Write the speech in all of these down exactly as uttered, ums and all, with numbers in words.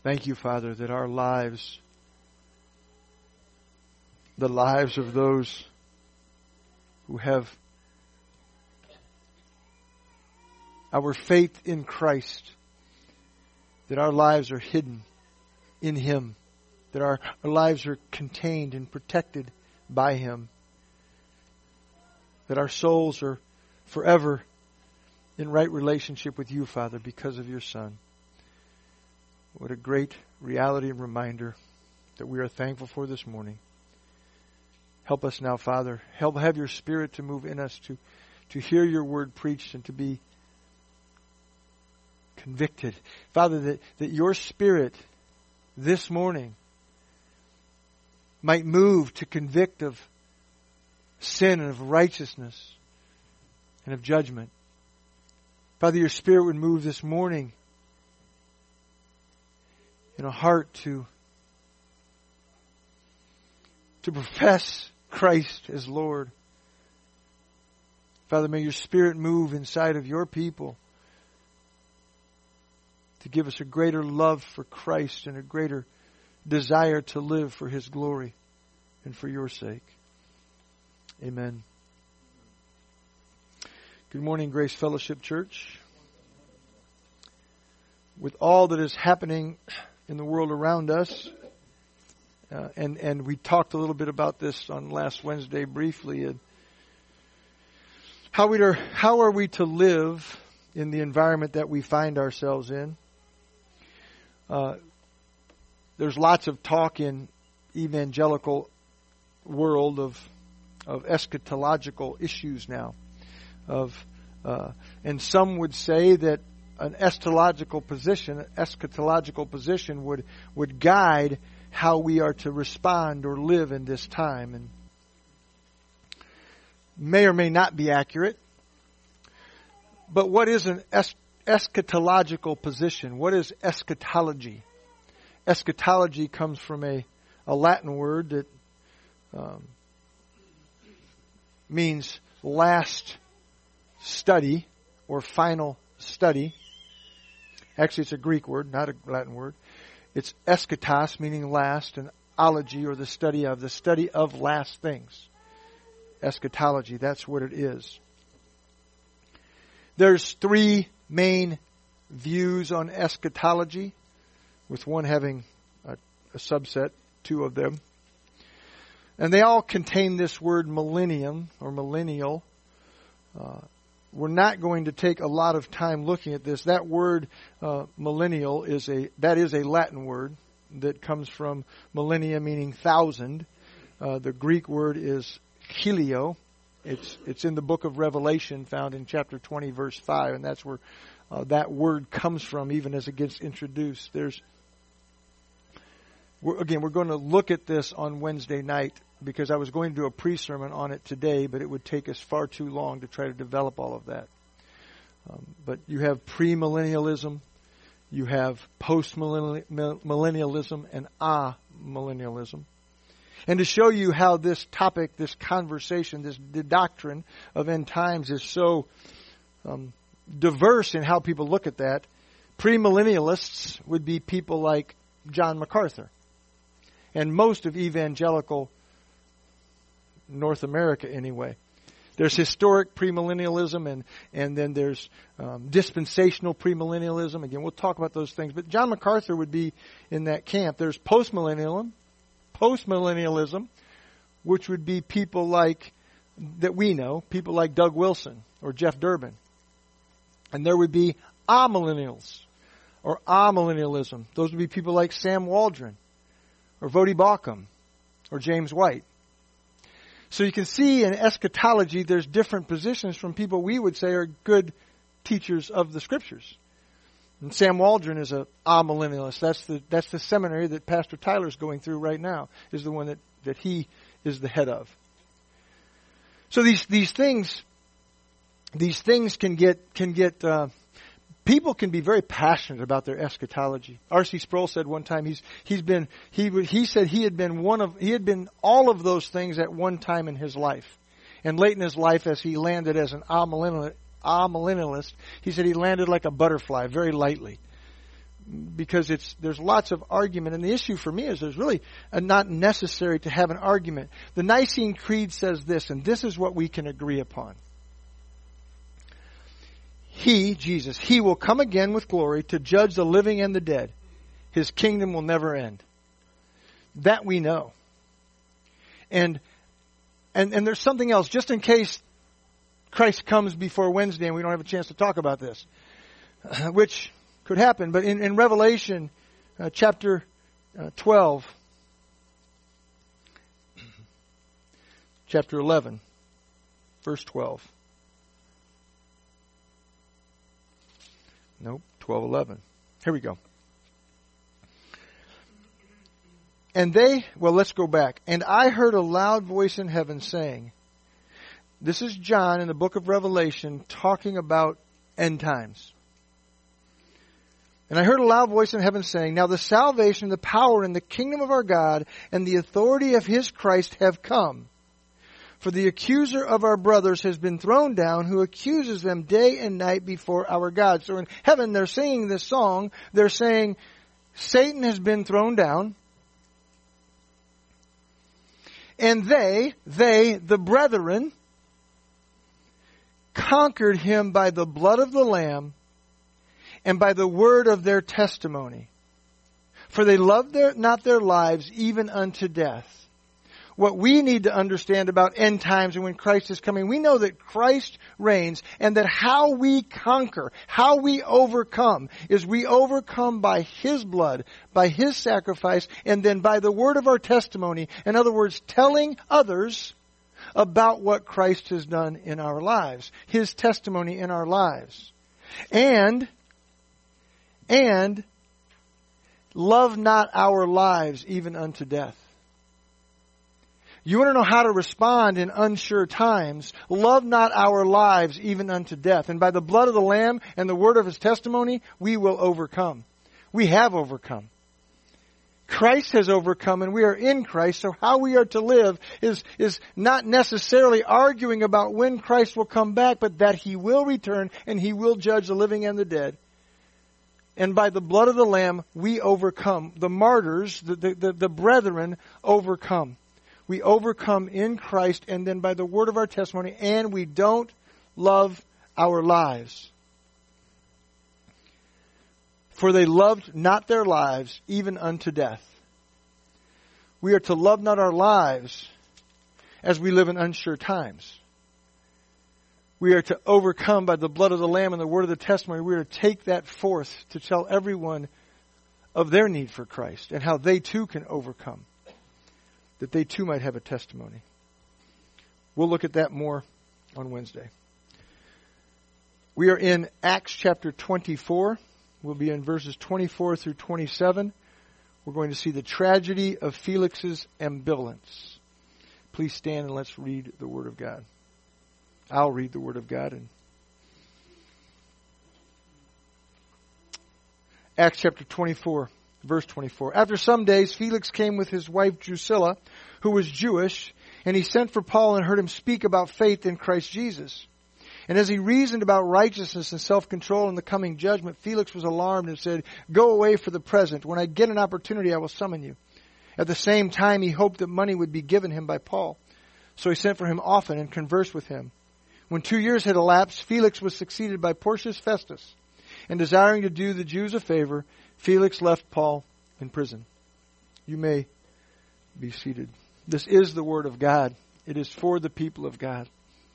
Thank you, Father, that our lives, the lives of those who have our faith in Christ, that our lives are hidden in Him, that our, our lives are contained and protected by Him, that our souls are forever in right relationship with you, Father, because of your Son. What a great reality and reminder that we are thankful for this morning. Help us now, Father. Help have your Spirit to move in us, to, to hear your word preached and to be convicted. Father, that, that your Spirit this morning might move to convict of sin and of righteousness and of judgment. Father, your Spirit would move this morning in a heart to, to profess Christ as Lord. Father, may your Spirit move inside of your people to give us a greater love for Christ and a greater desire to live for His glory and for your sake. Amen. Good morning, Grace Fellowship Church. With all that is happening in the world around us, uh, and, and we talked a little bit about this on last Wednesday briefly, and how we are, how are we to live in the environment that we find ourselves in? Uh, there's lots of talk in evangelical world of of eschatological issues now, of uh, and some would say that an eschatological position, eschatological position would would guide how we are to respond or live in this time, and may or may not be accurate. But what is an es- eschatological position? What is eschatology? Eschatology comes from a, a Latin word that um, means last study or final study. Actually, it's a Greek word, not a Latin word. It's eschatos, meaning last, and ology, or the study of, the study of last things. Eschatology, that's what it is. There's three main views on eschatology, with one having a, a subset, two of them. And they all contain this word millennium or millennial. Uh, we're not going to take a lot of time looking at this. That word uh, millennial is a that is a Latin word that comes from millennia, meaning thousand. Uh, the Greek word is helio. It's it's in the book of Revelation, found in chapter twenty, verse five, and that's where uh, that word comes from, even as it gets introduced. There's we're, again, we're going to look at this on Wednesday night, because I was going to do a pre-sermon on it today, but it would take us far too long to try to develop all of that. Um, but you have premillennialism, you have postmillennialism, and amillennialism. And to show you how this topic, this conversation, this the doctrine of end times is so um, diverse in how people look at that, premillennialists would be people like John MacArthur. And most of evangelical North America anyway. There's historic premillennialism, and, and then there's um, dispensational premillennialism. Again, we'll talk about those things. But John MacArthur would be in that camp. There's postmillennialism, postmillennialism, which would be people like, that we know, people like Doug Wilson or Jeff Durbin. And there would be amillennials or amillennialism. Those would be people like Sam Waldron or Vodi Bakum or James White. So you can see in eschatology there's different positions from people we would say are good teachers of the Scriptures. And Sam Waldron is a amillennialist. That's the that's the seminary that Pastor Tyler's going through right now, is the one that, that he is the head of. So these these things these things can get can get uh, people can be very passionate about their eschatology. R C Sproul said one time he's he's been he he said he had been one of he had been all of those things at one time in his life. And late in his life, as he landed as an amillennialist, amillennialist, he said he landed like a butterfly, very lightly. because it's there's lots of argument. And the issue for me is there's really a, not necessary to have an argument. The Nicene Creed says this, and this is what we can agree upon. He, Jesus, He will come again with glory to judge the living and the dead. His kingdom will never end. That we know. And and and there's something else, just in case Christ comes before Wednesday and we don't have a chance to talk about this, which could happen. But in, in Revelation uh, chapter uh, twelve, chapter eleven, verse twelve. Nope, twelve eleven. Here we go. And they, well, let's go back. And I heard a loud voice in heaven saying, this is John in the book of Revelation talking about end times. And I heard a loud voice in heaven saying, now the salvation, the power, and the kingdom of our God, and the authority of His Christ have come. For the accuser of our brothers has been thrown down, who accuses them day and night before our God. So in heaven, they're singing this song. They're saying, Satan has been thrown down. And they, they, the brethren, conquered him by the blood of the Lamb and by the word of their testimony. For they loved their, not their lives even unto death. What we need to understand about end times and when Christ is coming, we know that Christ reigns and that how we conquer, how we overcome, is we overcome by His blood, by His sacrifice, and then by the word of our testimony. In other words, telling others about what Christ has done in our lives, His testimony in our lives. And, and, love not our lives even unto death. You want to know how to respond in unsure times? Love not our lives even unto death. And by the blood of the Lamb and the word of His testimony, we will overcome. We have overcome. Christ has overcome and we are in Christ. So how we are to live is, is not necessarily arguing about when Christ will come back, but that He will return and He will judge the living and the dead. And by the blood of the Lamb, we overcome. The martyrs, the, the, the, the brethren, overcome. We overcome in Christ and then by the word of our testimony, and we don't love our lives. For they loved not their lives even unto death. We are to love not our lives as we live in unsure times. We are to overcome by the blood of the Lamb and the word of the testimony. We are to take that forth to tell everyone of their need for Christ and how they too can overcome, that they too might have a testimony. We'll look at that more on Wednesday. We are in Acts chapter twenty-four. We'll be in verses twenty-four through twenty-seven. We're going to see the tragedy of Felix's ambivalence. Please stand and let's read the Word of God. I'll read the Word of God. And Acts chapter twenty-four. Verse twenty-four. After some days, Felix came with his wife Drusilla, who was Jewish, and he sent for Paul and heard him speak about faith in Christ Jesus. And as he reasoned about righteousness and self-control and the coming judgment, Felix was alarmed and said, "Go away for the present. When I get an opportunity, I will summon you." At the same time, he hoped that money would be given him by Paul. So he sent for him often and conversed with him. When two years had elapsed, Felix was succeeded by Porcius Festus. And desiring to do the Jews a favor, Felix left Paul in prison. You may be seated. This is the Word of God. It is for the people of God.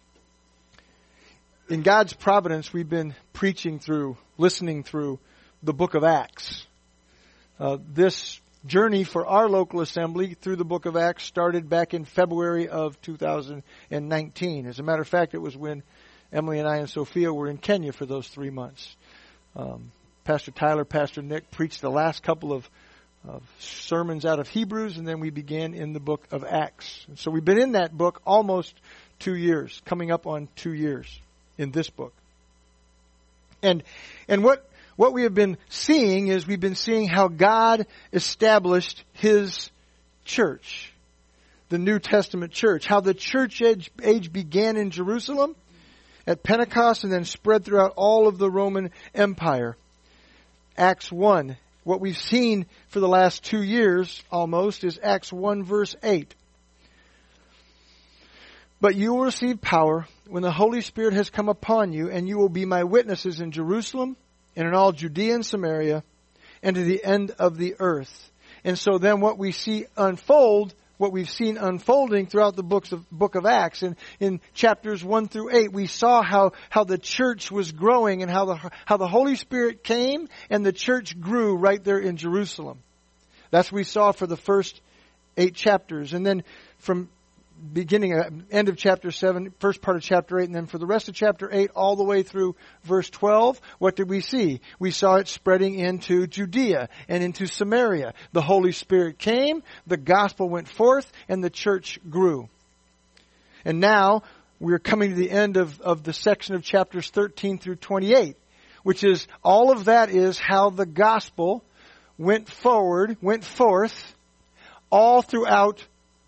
In God's providence, we've been preaching through, listening through the book of Acts. Uh, this journey for our local assembly through the book of Acts started back in February of two thousand nineteen. As a matter of fact, it was when Emily and I and Sophia were in Kenya for those three months. Um, Pastor Tyler, Pastor Nick preached the last couple of, of sermons out of Hebrews, and then we began in the book of Acts. And so we've been in that book almost two years, coming up on two years in this book. And and what what we have been seeing is we've been seeing how God established His church, the New Testament church, how the church age, age began in Jerusalem at Pentecost and then spread throughout all of the Roman Empire. Acts one. What we've seen for the last two years almost is Acts one verse eight. But you will receive power when the Holy Spirit has come upon you, and you will be my witnesses in Jerusalem and in all Judea and Samaria and to the end of the earth. And so then what we see unfold, what we've seen unfolding throughout the books of, book of Acts, and in chapters one through eight, we saw how, how the church was growing and how the, how the Holy Spirit came and the church grew right there in Jerusalem. That's what we saw for the first eight chapters. And then from beginning, uh, end of chapter seven, first part of chapter eight, and then for the rest of chapter eight, all the way through verse twelve, what did we see? We saw it spreading into Judea and into Samaria. The Holy Spirit came, the gospel went forth, and the church grew. And now, we're coming to the end of, of the section of chapters thirteen through twenty-eight, which is, all of that is how the gospel went forward, went forth, all throughout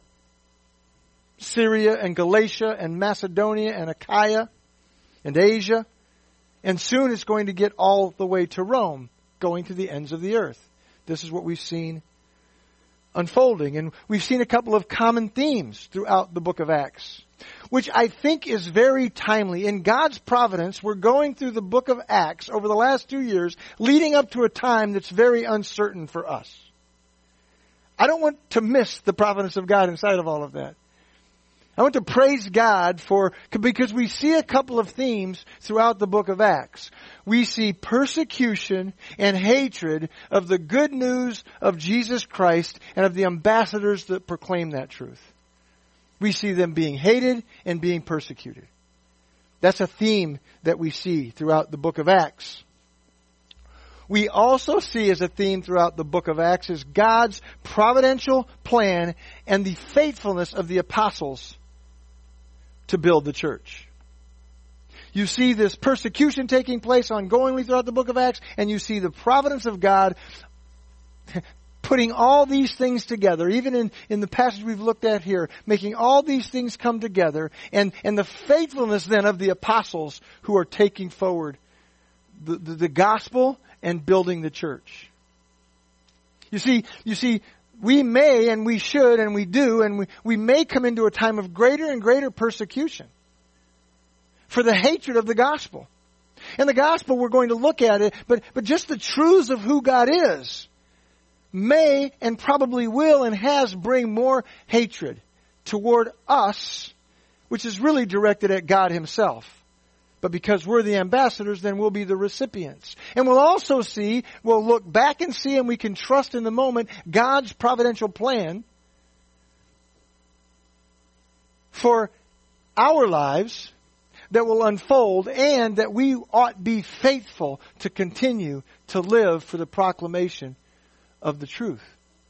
Syria and Galatia and Macedonia and Achaia and Asia. And soon it's going to get all the way to Rome, going to the ends of the earth. This is what we've seen unfolding. And we've seen a couple of common themes throughout the book of Acts, which I think is very timely. In God's providence, we're going through the book of Acts over the last two years, leading up to a time that's very uncertain for us. I don't want to miss the providence of God inside of all of that. I want to praise God for, because we see a couple of themes throughout the book of Acts. We see persecution and hatred of the good news of Jesus Christ and of the ambassadors that proclaim that truth. We see them being hated and being persecuted. That's a theme that we see throughout the book of Acts. We also see as a theme throughout the book of Acts is God's providential plan and the faithfulness of the apostles to build the church. You see this persecution taking place ongoingly throughout the book of Acts, and you see the providence of God putting all these things together, even in, in the passage we've looked at here, making all these things come together, and, and the faithfulness then of the apostles who are taking forward the, the, the gospel and building the church. You see, you see, we may and we should and we do and we, we may come into a time of greater and greater persecution for the hatred of the gospel. And the gospel, we're going to look at it, but, but just the truths of who God is may and probably will and has bring more hatred toward us, which is really directed at God Himself. But because we're the ambassadors, then we'll be the recipients. And we'll also see, we'll look back and see, and we can trust in the moment, God's providential plan for our lives that will unfold, and that we ought be faithful to continue to live for the proclamation of the truth.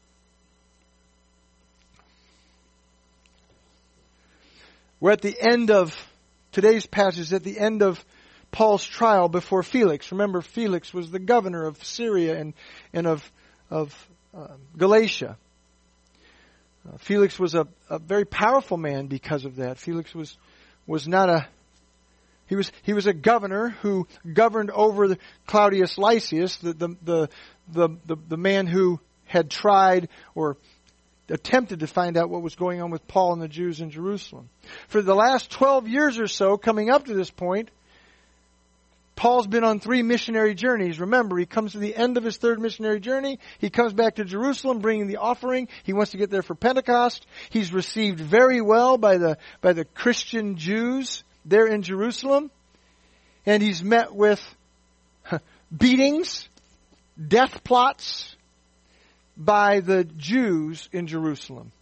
We're at the end of today's passage is at the end of Paul's trial before Felix. Remember, Felix was the governor of Syria and, and of, of uh, Galatia. Uh, Felix was a, a very powerful man because of that. Felix was was not a he was he was a governor who governed over the Claudius Lysias, the the the the, the, the man who had tried or attempted to find out what was going on with Paul and the Jews in Jerusalem. For the last twelve years or so, coming up to this point, Paul's been on three missionary journeys. Remember, he comes to the end of his third missionary journey. He comes back to Jerusalem bringing the offering. He wants to get there for Pentecost. He's received very well by the, by the Christian Jews there in Jerusalem. And he's met with beatings, death plots, by the Jews in Jerusalem.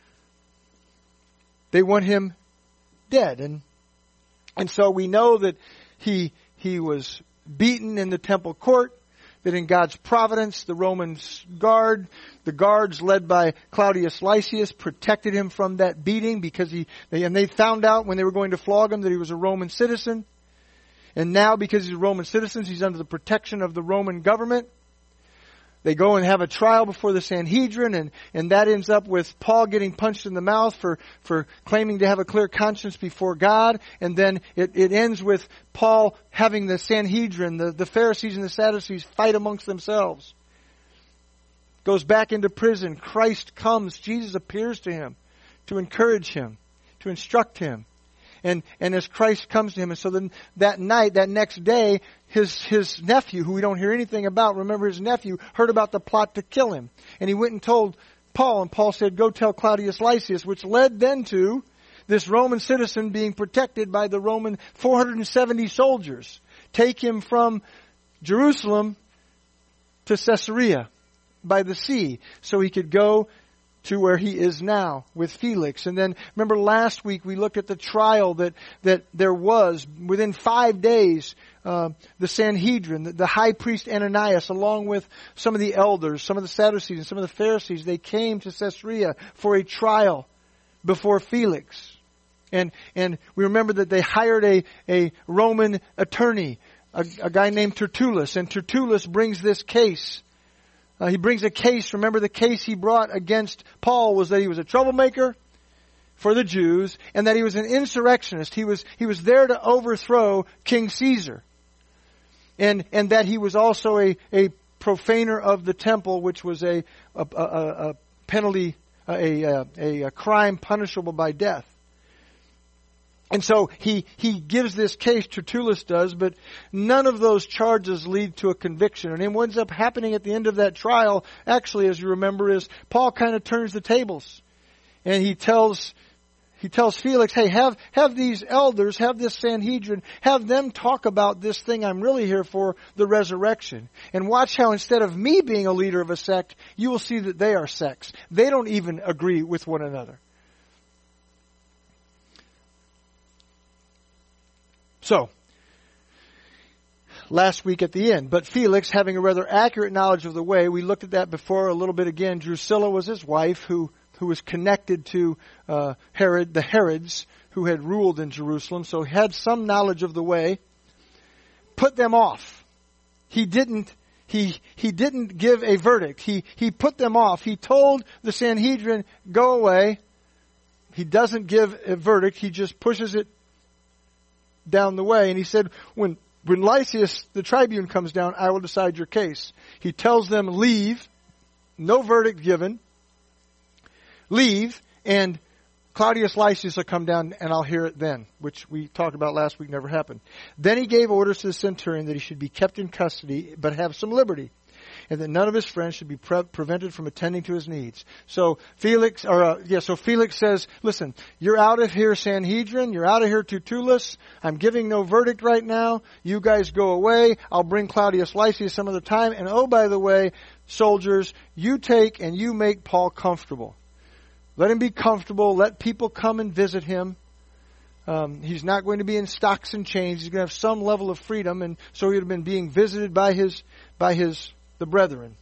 They want him dead. And and so we know that he he was beaten in the temple court, that in God's providence, the Roman guard, the guards led by Claudius Lysias, protected him from that beating because he, they, and they found out when they were going to flog him that he was a Roman citizen. And now, because he's a Roman citizen, he's under the protection of the Roman government. They go and have a trial before the Sanhedrin, and, and that ends up with Paul getting punched in the mouth for, for claiming to have a clear conscience before God. And then it, it ends with Paul having the Sanhedrin, the, the Pharisees and the Sadducees, fight amongst themselves. Goes back into prison. Christ comes. Jesus appears to him to encourage him, to instruct him. And and as Christ comes to him, and so then that night, that next day, his his nephew, who we don't hear anything about, remember his nephew, heard about the plot to kill him. And he went and told Paul, and Paul said, go tell Claudius Lysias, which led then to this Roman citizen being protected by the Roman four hundred seventy soldiers. Take him from Jerusalem to Caesarea by the sea, so he could go to where he is now with Felix. And then remember last week we looked at the trial that, that there was within five days. Uh, the Sanhedrin, the, the high priest Ananias, along with some of the elders, some of the Sadducees and some of the Pharisees, they came to Caesarea for a trial before Felix. And, and we remember that they hired a, a Roman attorney, a, a guy named Tertullus, and Tertullus brings this case. Uh, he brings a case. Remember, the case he brought against Paul was that he was a troublemaker for the Jews and that he was an insurrectionist. He was he was there to overthrow King Caesar. And and that he was also a, a profaner of the temple, which was a a, a, a penalty, a, a a crime punishable by death. And so he, he gives this case, Tertullus does, but none of those charges lead to a conviction. And then what ends up happening at the end of that trial, actually, as you remember, is Paul kind of turns the tables. And he tells he tells Felix, hey, have, have these elders, have this Sanhedrin, have them talk about this thing I'm really here for, the resurrection. And watch how instead of me being a leader of a sect, you will see that they are sects. They don't even agree with one another. So, last week at the end, but Felix, having a rather accurate knowledge of the way, we looked at that before a little bit again. Drusilla was his wife, who, who was connected to uh, Herod, the Herods, who had ruled in Jerusalem, so had some knowledge of the way. Put them off. He didn't. He he didn't give a verdict. He he put them off. He told the Sanhedrin, "Go away." He doesn't give a verdict. He just pushes it down the way. And he said, when, when Lysias, the tribune, comes down, I will decide your case. He tells them, leave. No verdict given. Leave. And Claudius Lysias will come down and I'll hear it then, which we talked about last week, never happened. Then he gave orders to the centurion that he should be kept in custody, but have some liberty, and that none of his friends should be pre- prevented from attending to his needs. So Felix, or uh, yeah, so Felix says, "Listen, you're out of here, Sanhedrin. You're out of here, Tertullus. I'm giving no verdict right now. You guys go away. I'll bring Claudius Lysias some other time. And oh, by the way, soldiers, you take and you make Paul comfortable. Let him be comfortable. Let people come and visit him. Um, he's not going to be in stocks and chains. He's going to have some level of freedom." And so he would have been being visited by his by his the brethren.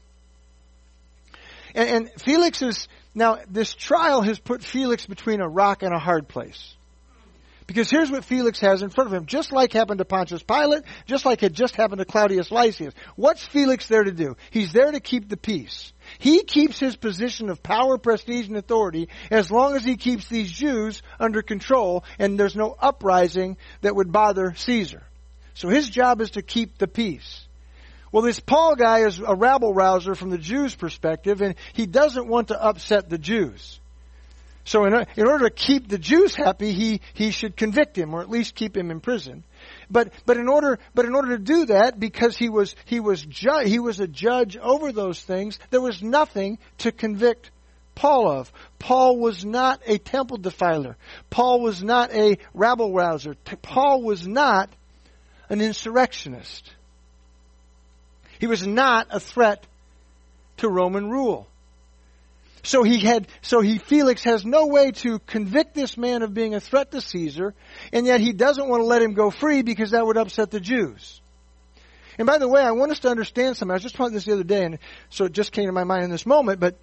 And, and Felix is, now this trial has put Felix between a rock and a hard place. Because here's what Felix has in front of him, just like happened to Pontius Pilate, just like had just happened to Claudius Lysias. What's Felix there to do? He's there to keep the peace. He keeps his position of power, prestige, and authority as long as he keeps these Jews under control and there's no uprising that would bother Caesar. So his job is to keep the peace. Well, this Paul guy is a rabble-rouser from the Jews' perspective, and he doesn't want to upset the Jews. So in, in order to keep the Jews happy, he, he should convict him, or at least keep him in prison. But but in order but in order to do that, because he was he was ju- he was a judge over those things, there was nothing to convict Paul of. Paul was not a temple defiler. Paul was not a rabble-rouser. Paul was not an insurrectionist. He was not a threat to Roman rule. So he had, so he, Felix has no way to convict this man of being a threat to Caesar, and yet he doesn't want to let him go free because that would upset the Jews. And by the way, I want us to understand something. I was just talking this the other day, and so it just came to my mind in this moment, but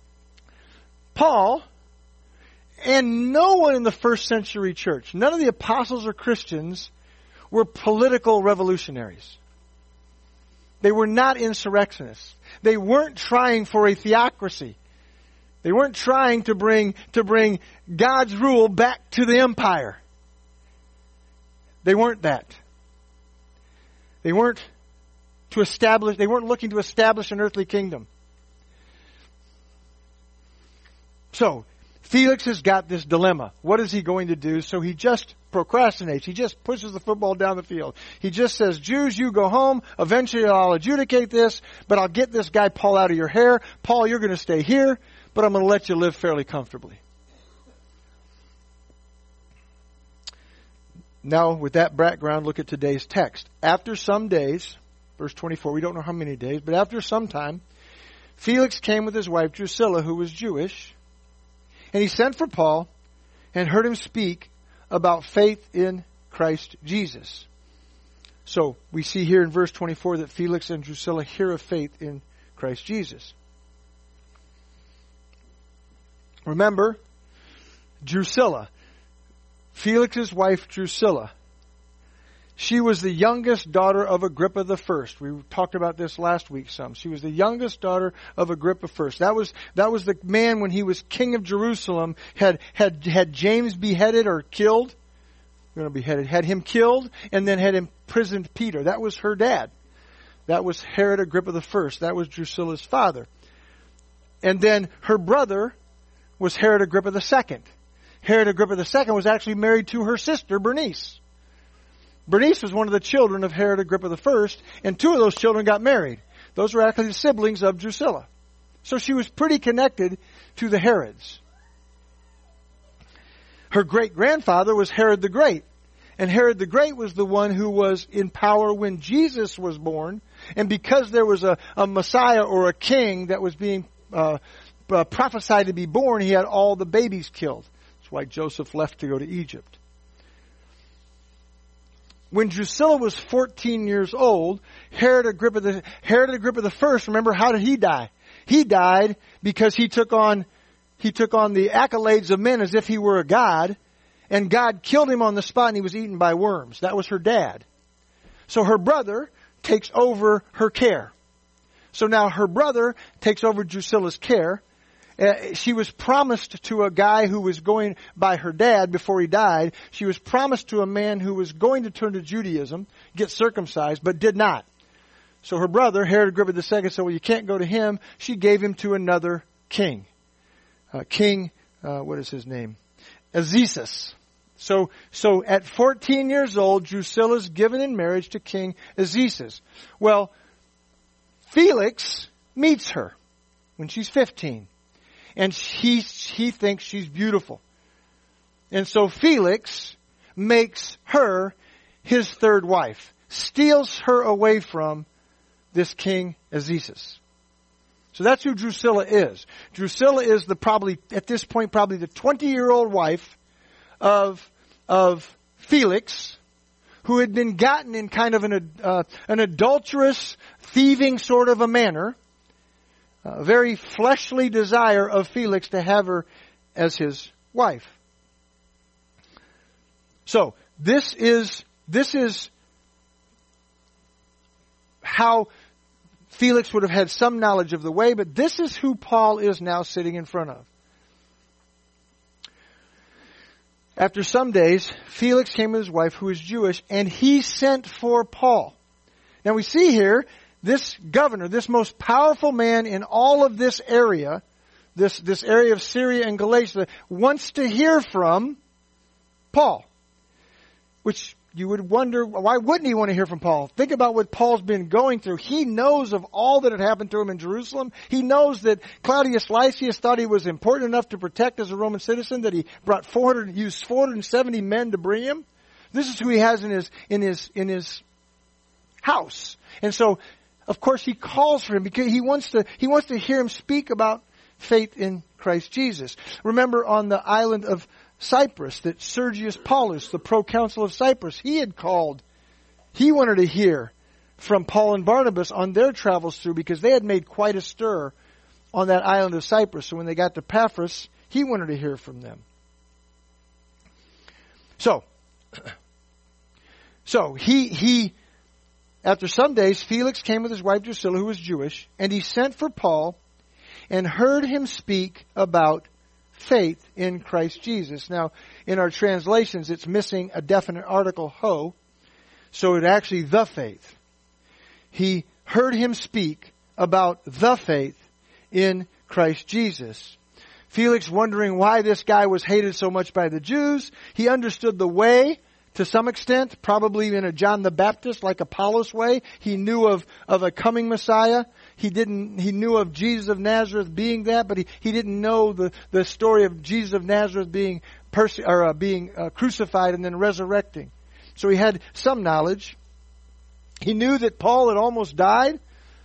Paul and no one in the first century church, none of the apostles or Christians, were political revolutionaries. They were not insurrectionists. They weren't trying for a theocracy. They weren't trying to bring, to bring God's rule back to the empire. They weren't that. They weren't to establish, they weren't looking to establish an earthly kingdom. So, Felix has got this dilemma. What is he going to do? So he just procrastinates. He just pushes the football down the field. He just says, Jews, you go home. Eventually I'll adjudicate this, but I'll get this guy Paul out of your hair. Paul, you're going to stay here, but I'm going to let you live fairly comfortably. Now, with that background, look at today's text. After some days, verse twenty-four, we don't know how many days, but after some time, Felix came with his wife Drusilla, who was Jewish, and he sent for Paul and heard him speak about faith in Christ Jesus. So we see here in verse twenty-four that Felix and Drusilla hear of faith in Christ Jesus. Remember, Drusilla, Felix's wife Drusilla, she was the youngest daughter of Agrippa the First. We talked about this last week some. She was the youngest daughter of Agrippa First. That was that was the man when he was king of Jerusalem had had had James beheaded or killed. Going to beheaded, had him killed, and then had imprisoned Peter. That was her dad. That was Herod Agrippa the First. That was Drusilla's father. And then her brother was Herod Agrippa the Second. Herod Agrippa the Second was actually married to her sister Bernice. Bernice was one of the children of Herod Agrippa the First, and two of those children got married. Those were actually the siblings of Drusilla. So she was pretty connected to the Herods. Her great-grandfather was Herod the Great, and Herod the Great was the one who was in power when Jesus was born, and because there was a, a Messiah or a king that was being uh, uh, prophesied to be born, he had all the babies killed. That's why Joseph left to go to Egypt. When Drusilla was fourteen years old, Herod Agrippa the Herod Agrippa the First, remember, how did he die? He died because he took on he took on the accolades of men as if he were a god, and God killed him on the spot and he was eaten by worms. That was her dad. So her brother takes over her care. So now her brother takes over Drusilla's care. Uh, she was promised to a guy who was going by her dad before he died. She was promised to a man who was going to turn to Judaism, get circumcised, but did not. So her brother, Herod Agrippa the Second, said, well, you can't go to him. She gave him to another king. Uh, king, uh, what is his name? Azizus. So, so at fourteen years old, Drusilla's given in marriage to King Azizus. Well, Felix meets her when she's fifteen. And he, he thinks she's beautiful. And so Felix makes her his third wife, steals her away from this king Azizus. So that's who Drusilla is. Drusilla is the probably, at this point, probably the twenty-year-old wife of, of Felix, who had been gotten in kind of an, uh, an adulterous, thieving sort of a manner. A very fleshly desire of Felix to have her as his wife. So, this is, this is how Felix would have had some knowledge of the way, but this is who Paul is now sitting in front of. After some days, Felix came with his wife, who is Jewish, and he sent for Paul. Now we see here, this governor, this most powerful man in all of this area, this, this area of Syria and Galatia, wants to hear from Paul. Which you would wonder, why wouldn't he want to hear from Paul? Think about what Paul's been going through. He knows of all that had happened to him in Jerusalem. He knows that Claudius Lysias thought he was important enough to protect as a Roman citizen, that he brought four hundred, used four hundred seventy men to bring him. This is who he has in his, in his, in his house. And so, of course, he calls for him because he wants to, he wants to hear him speak about faith in Christ Jesus. Remember on the island of Cyprus that Sergius Paulus, the proconsul of Cyprus, he had called. He wanted to hear from Paul and Barnabas on their travels through, because they had made quite a stir on that island of Cyprus. So when they got to Paphos, he wanted to hear from them. So, so he, he, After some days, Felix came with his wife Drusilla, who was Jewish, and he sent for Paul and heard him speak about faith in Christ Jesus. Now, in our translations, it's missing a definite article, ho, so it's actually the faith. He heard him speak about the faith in Christ Jesus. Felix, wondering why this guy was hated so much by the Jews, he understood the way to some extent, probably in a John the Baptist, like Apollos way. He knew of, of a coming Messiah. He didn't, he knew of Jesus of Nazareth being that, but he, he didn't know the, the story of Jesus of Nazareth being perse- or uh, being uh, crucified and then resurrecting. So he had some knowledge. He knew that Paul had almost died.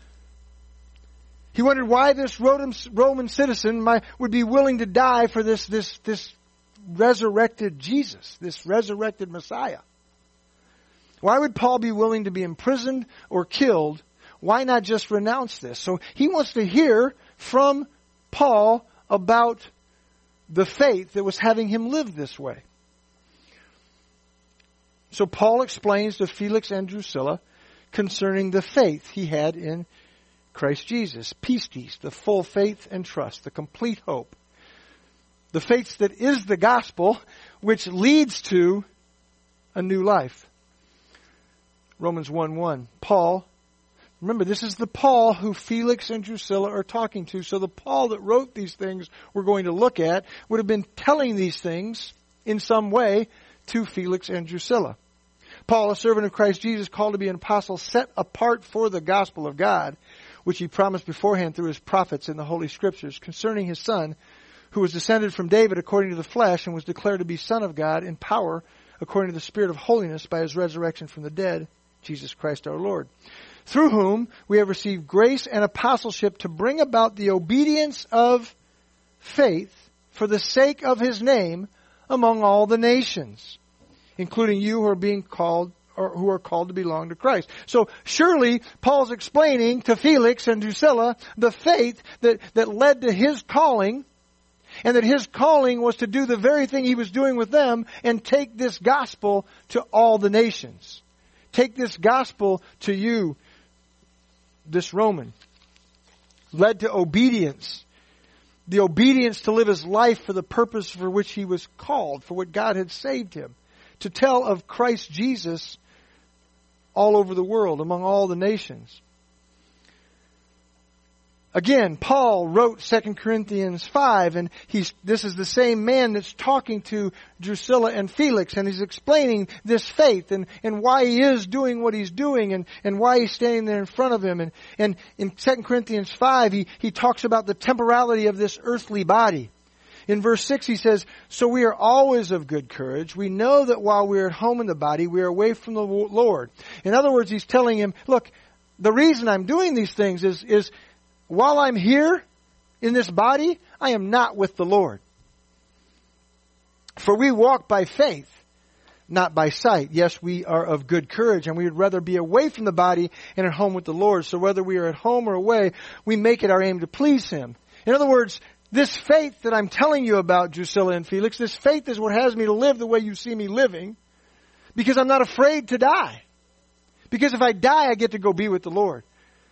He wondered why this Roman citizen might, would be willing to die for this, this, this resurrected Jesus, this resurrected Messiah. Why would Paul be willing to be imprisoned or killed? Why not just renounce this? So he wants to hear from Paul about the faith that was having him live this way. So Paul explains to Felix and Drusilla concerning the faith he had in Christ Jesus. Pistis, the full faith and trust, the complete hope. The faith that is the gospel, which leads to a new life. Romans one one. Paul, remember this is the Paul who Felix and Drusilla are talking to. So the Paul that wrote these things we're going to look at would have been telling these things in some way to Felix and Drusilla. Paul, a servant of Christ Jesus, called to be an apostle, set apart for the gospel of God, which he promised beforehand through his prophets in the Holy Scriptures, concerning his Son, who was descended from David according to the flesh, and was declared to be Son of God in power, according to the Spirit of holiness, by his resurrection from the dead, Jesus Christ our Lord, through whom we have received grace and apostleship to bring about the obedience of faith for the sake of his name among all the nations, including you who are being called, or who are called to belong to Christ. So surely Paul's explaining to Felix and Drusilla the faith that, that led to his calling, and that his calling was to do the very thing he was doing with them and take this gospel to all the nations. Take this gospel to you, this Roman. Led to obedience. The obedience to live his life for the purpose for which he was called, for what God had saved him. To tell of Christ Jesus all over the world, among all the nations. Again, Paul wrote Second Corinthians five, and he's, this is the same man that's talking to Drusilla and Felix, and he's explaining this faith and, and why he is doing what he's doing and, and why he's standing there in front of him. And, and in Second Corinthians five, he, he talks about the temporality of this earthly body. In verse six, he says, so we are always of good courage. We know that while we are at home in the body, we are away from the Lord. In other words, he's telling him, look, the reason I'm doing these things is, is while I'm here in this body, I am not with the Lord. For we walk by faith, not by sight. Yes, we are of good courage, and we would rather be away from the body and at home with the Lord. So whether we are at home or away, we make it our aim to please Him. In other words, this faith that I'm telling you about, Drusilla and Felix, this faith is what has me to live the way you see me living, because I'm not afraid to die. Because if I die, I get to go be with the Lord.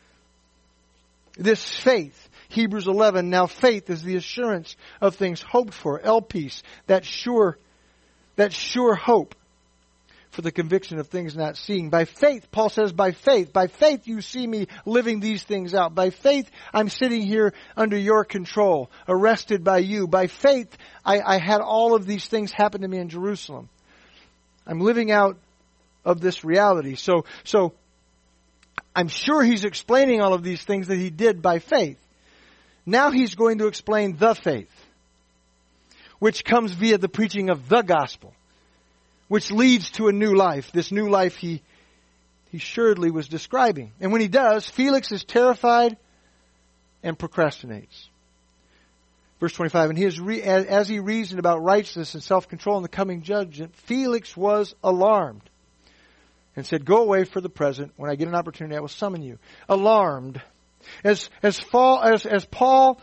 This faith, Hebrews eleven, now faith is the assurance of things hoped for, elpis, that sure, that sure hope for the conviction of things not seen. By faith, Paul says, by faith, by faith you see me living these things out. By faith, I'm sitting here under your control, arrested by you. By faith, I, I had all of these things happen to me in Jerusalem. I'm living out of this reality. So, so, I'm sure he's explaining all of these things that he did by faith. Now he's going to explain the faith, which comes via the preaching of the gospel, which leads to a new life. This new life he, he assuredly was describing. And when he does, Felix is terrified and procrastinates. Verse twenty-five, and he is re- as, as he reasoned about righteousness and self-control in the coming judgment, Felix was alarmed. And said, go away for the present. When I get an opportunity, I will summon you. Alarmed. As, as, fall, as, as Paul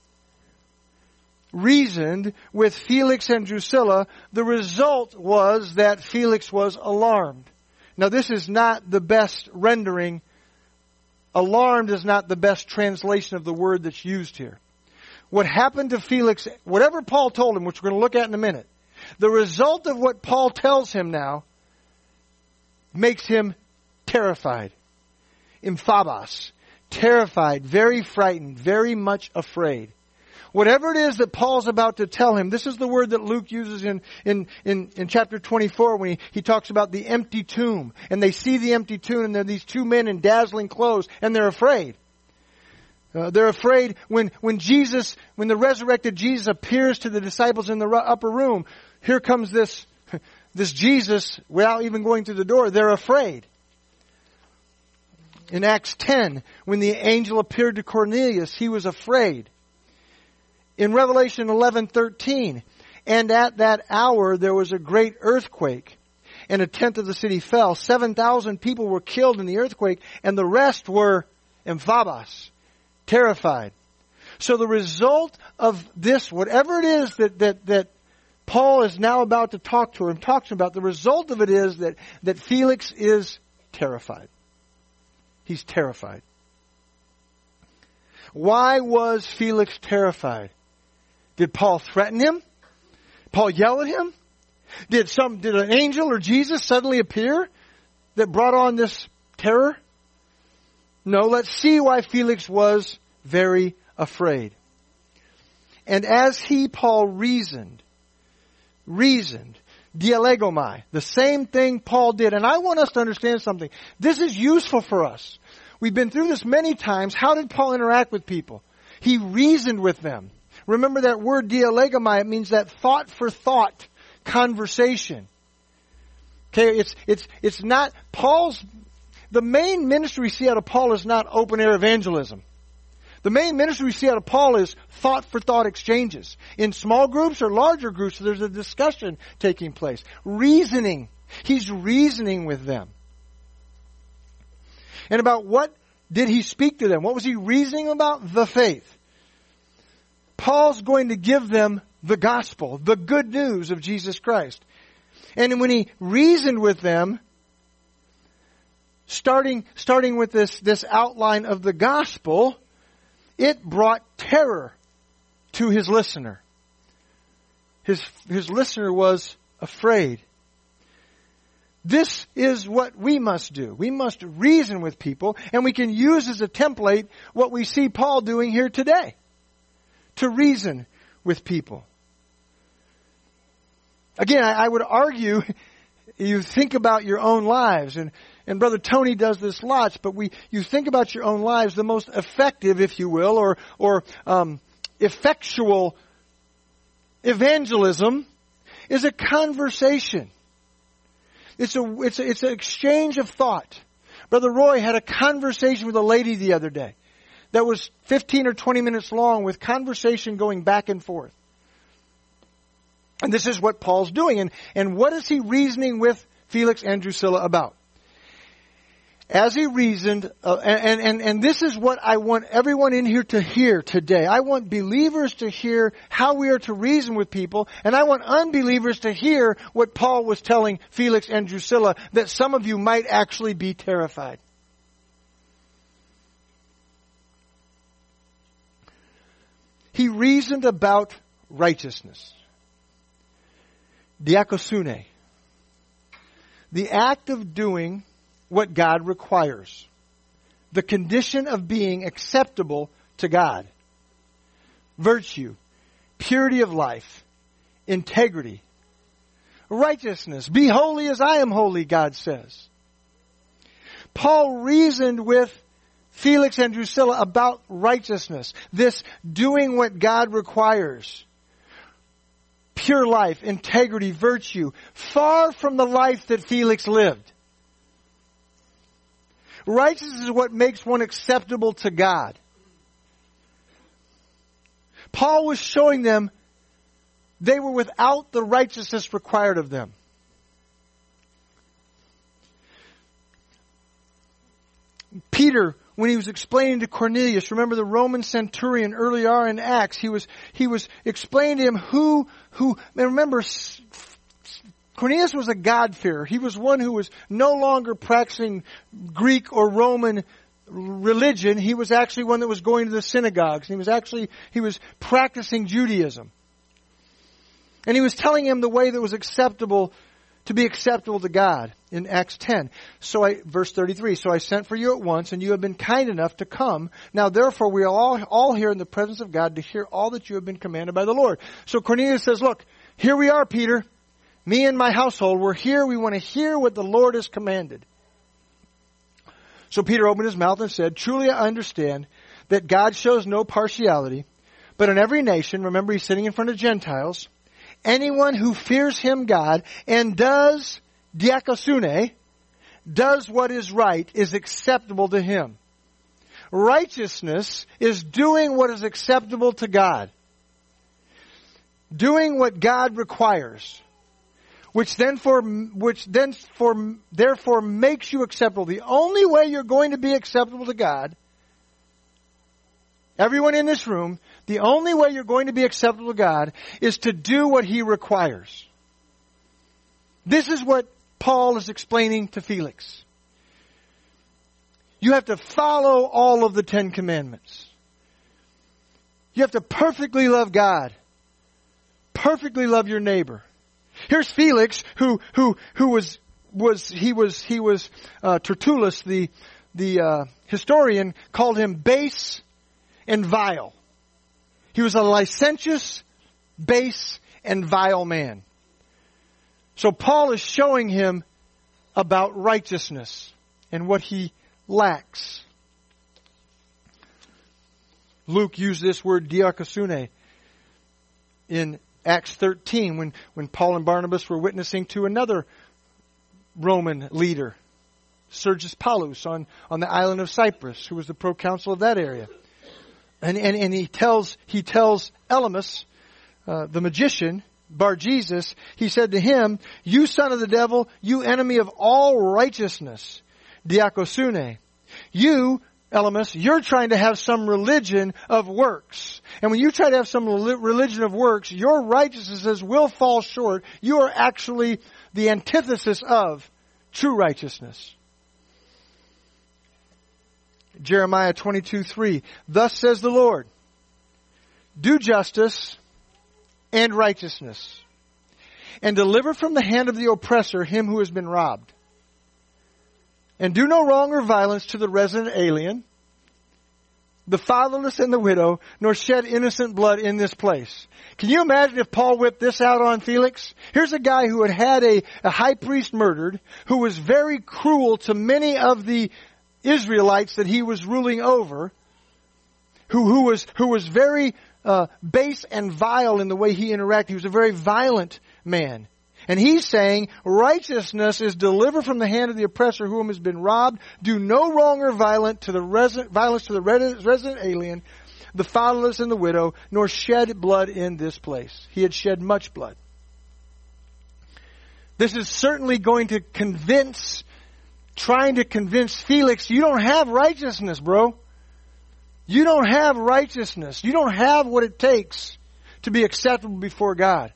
reasoned with Felix and Drusilla, the result was that Felix was alarmed. Now, this is not the best rendering. Alarmed is not the best translation of the word that's used here. What happened to Felix, whatever Paul told him, which we're going to look at in a minute, the result of what Paul tells him now makes him terrified. Emphobos. Terrified, very frightened, very much afraid. Whatever it is that Paul's about to tell him, this is the word that Luke uses in, in, in, in chapter twenty-four when he, he talks about the empty tomb. And they see the empty tomb and there are these two men in dazzling clothes and they're afraid. Uh, they're afraid when, when Jesus, when the resurrected Jesus appears to the disciples in the upper room. Here comes this, this Jesus without even going through the door. They're afraid. In Acts ten, when the angel appeared to Cornelius, he was afraid. In Revelation eleven thirteen, and at that hour there was a great earthquake, and a tenth of the city fell. Seven thousand people were killed in the earthquake, and the rest were emphobos, terrified. So the result of this, whatever it is that, that, that Paul is now about to talk to him, talks about, the result of it is that, that Felix is terrified. He's terrified. Why was Felix terrified? Did Paul threaten him? Paul yell at him? Did some, did an angel or Jesus suddenly appear that brought on this terror? No, let's see why Felix was very afraid. And as he, Paul, reasoned, reasoned, dialegomai, the same thing Paul did. And I want us to understand something. This is useful for us. We've been through this many times. How did Paul interact with people? He reasoned with them. Remember that word dialegomai, it means that thought for thought conversation. Okay, it's, it's, it's not, Paul's, the main ministry we see out of Paul is not open air evangelism. The main ministry we see out of Paul is thought for thought exchanges. In small groups or larger groups, there's a discussion taking place. Reasoning. He's reasoning with them. And about what did he speak to them? What was he reasoning about? The faith. Paul's going to give them the gospel, the good news of Jesus Christ. And when he reasoned with them, starting, starting with this, this outline of the gospel, it brought terror to his listener. His, his listener was afraid. This is what we must do. We must reason with people, and we can use as a template what we see Paul doing here today. To reason with people. Again, I, I would argue, you think about your own lives, and, and Brother Tony does this lots, but we, you think about your own lives, the most effective, if you will, or, or, um, effectual evangelism is a conversation. It's a, it's a, it's an exchange of thought. Brother Roy had a conversation with a lady the other day that was fifteen or twenty minutes long with conversation going back and forth. And this is what Paul's doing. And, and what is he reasoning with Felix and Drusilla about? As he reasoned, uh, and, and, and this is what I want everyone in here to hear today. I want believers to hear how we are to reason with people, and I want unbelievers to hear what Paul was telling Felix and Drusilla, that some of you might actually be terrified. He reasoned about righteousness. Diakosune. The act of doing what God requires. The condition of being acceptable to God. Virtue. Purity of life. Integrity. Righteousness. Be holy as I am holy, God says. Paul reasoned with Felix and Drusilla about righteousness. This doing what God requires. Pure life, integrity, virtue. Far from the life that Felix lived. Righteousness is what makes one acceptable to God. Paul was showing them they were without the righteousness required of them. Peter, when he was explaining to Cornelius, remember the Roman centurion early on in Acts, he was, he was explaining to him who, who, and remember, Cornelius was a God-fearer. He was one who was no longer practicing Greek or Roman religion. He was actually one that was going to the synagogues. He was actually, he was practicing Judaism. And he was telling him the way that was acceptable, to be acceptable to God in Acts ten. So I, verse thirty-three, so I sent for you at once, and you have been kind enough to come. Now therefore we are all, all here in the presence of God to hear all that you have been commanded by the Lord. So Cornelius says, look, here we are, Peter. Me and my household, we're here. We want to hear what the Lord has commanded. So Peter opened his mouth and said, truly I understand that God shows no partiality, but in every nation, remember he's sitting in front of Gentiles, anyone who fears him, God, and does diakosune, does what is right, is acceptable to him. Righteousness is doing what is acceptable to God. Doing what God requires. Which then for, which then for, therefore makes you acceptable. The only way you're going to be acceptable to God, everyone in this room, the only way you're going to be acceptable to God is to do what He requires. This is what Paul is explaining to Felix. You have to follow all of the Ten Commandments. You have to perfectly love God. Perfectly love your neighbor. Here's Felix, who who who was was he was he was uh, Tertullus, the the uh, historian, called him base and vile. He was a licentious, base, and vile man. So Paul is showing him about righteousness and what he lacks. Luke used this word diakosune in Acts thirteen, when, when Paul and Barnabas were witnessing to another Roman leader, Sergius Paulus, on, on the island of Cyprus, who was the proconsul of that area. And, and, and he tells, he tells Elymas, uh, the magician, Bar-Jesus, he said to him, you son of the devil, you enemy of all righteousness, diakosune, you, Elymas, you're trying to have some religion of works. And when you try to have some religion of works, your righteousnesses will fall short. You are actually the antithesis of true righteousness. Jeremiah twenty-two three. Thus says the Lord, do justice and righteousness, and deliver from the hand of the oppressor him who has been robbed. And do no wrong or violence to the resident alien, the fatherless and the widow, nor shed innocent blood in this place. Can you imagine if Paul whipped this out on Felix? Here's a guy who had had a, a high priest murdered, who was very cruel to many of the Israelites that he was ruling over, who, who was, who was very uh, base and vile in the way he interacted. He was a very violent man. And he's saying, righteousness is deliver from the hand of the oppressor whom has been robbed. Do no wrong or violent to the resident, violence to the resident alien, the fatherless and the widow, nor shed blood in this place. He had shed much blood. This is certainly going to convince, trying to convince Felix, you don't have righteousness, bro. You don't have righteousness. You don't have what it takes to be acceptable before God.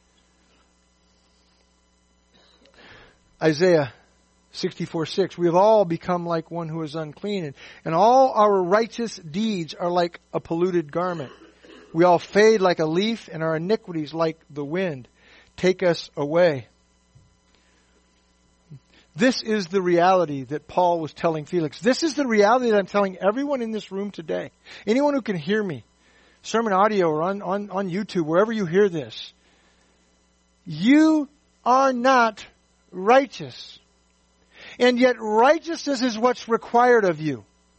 Isaiah sixty-four six, we have all become like one who is unclean, and, and all our righteous deeds are like a polluted garment. We all fade like a leaf, and our iniquities like the wind take us away. This is the reality that Paul was telling Felix. This is the reality that I'm telling everyone in this room today. Anyone who can hear me, sermon audio or on, on, on YouTube, wherever you hear this. You are not righteous. And yet righteousness is what's required of you.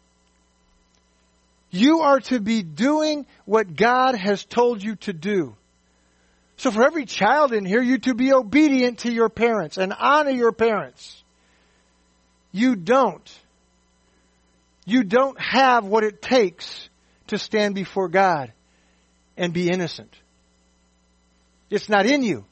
You are to be doing what God has told you to do. So for every child in here, you to be obedient to your parents and honor your parents. You don't. You don't have what it takes to stand before God and be innocent. It's not in you.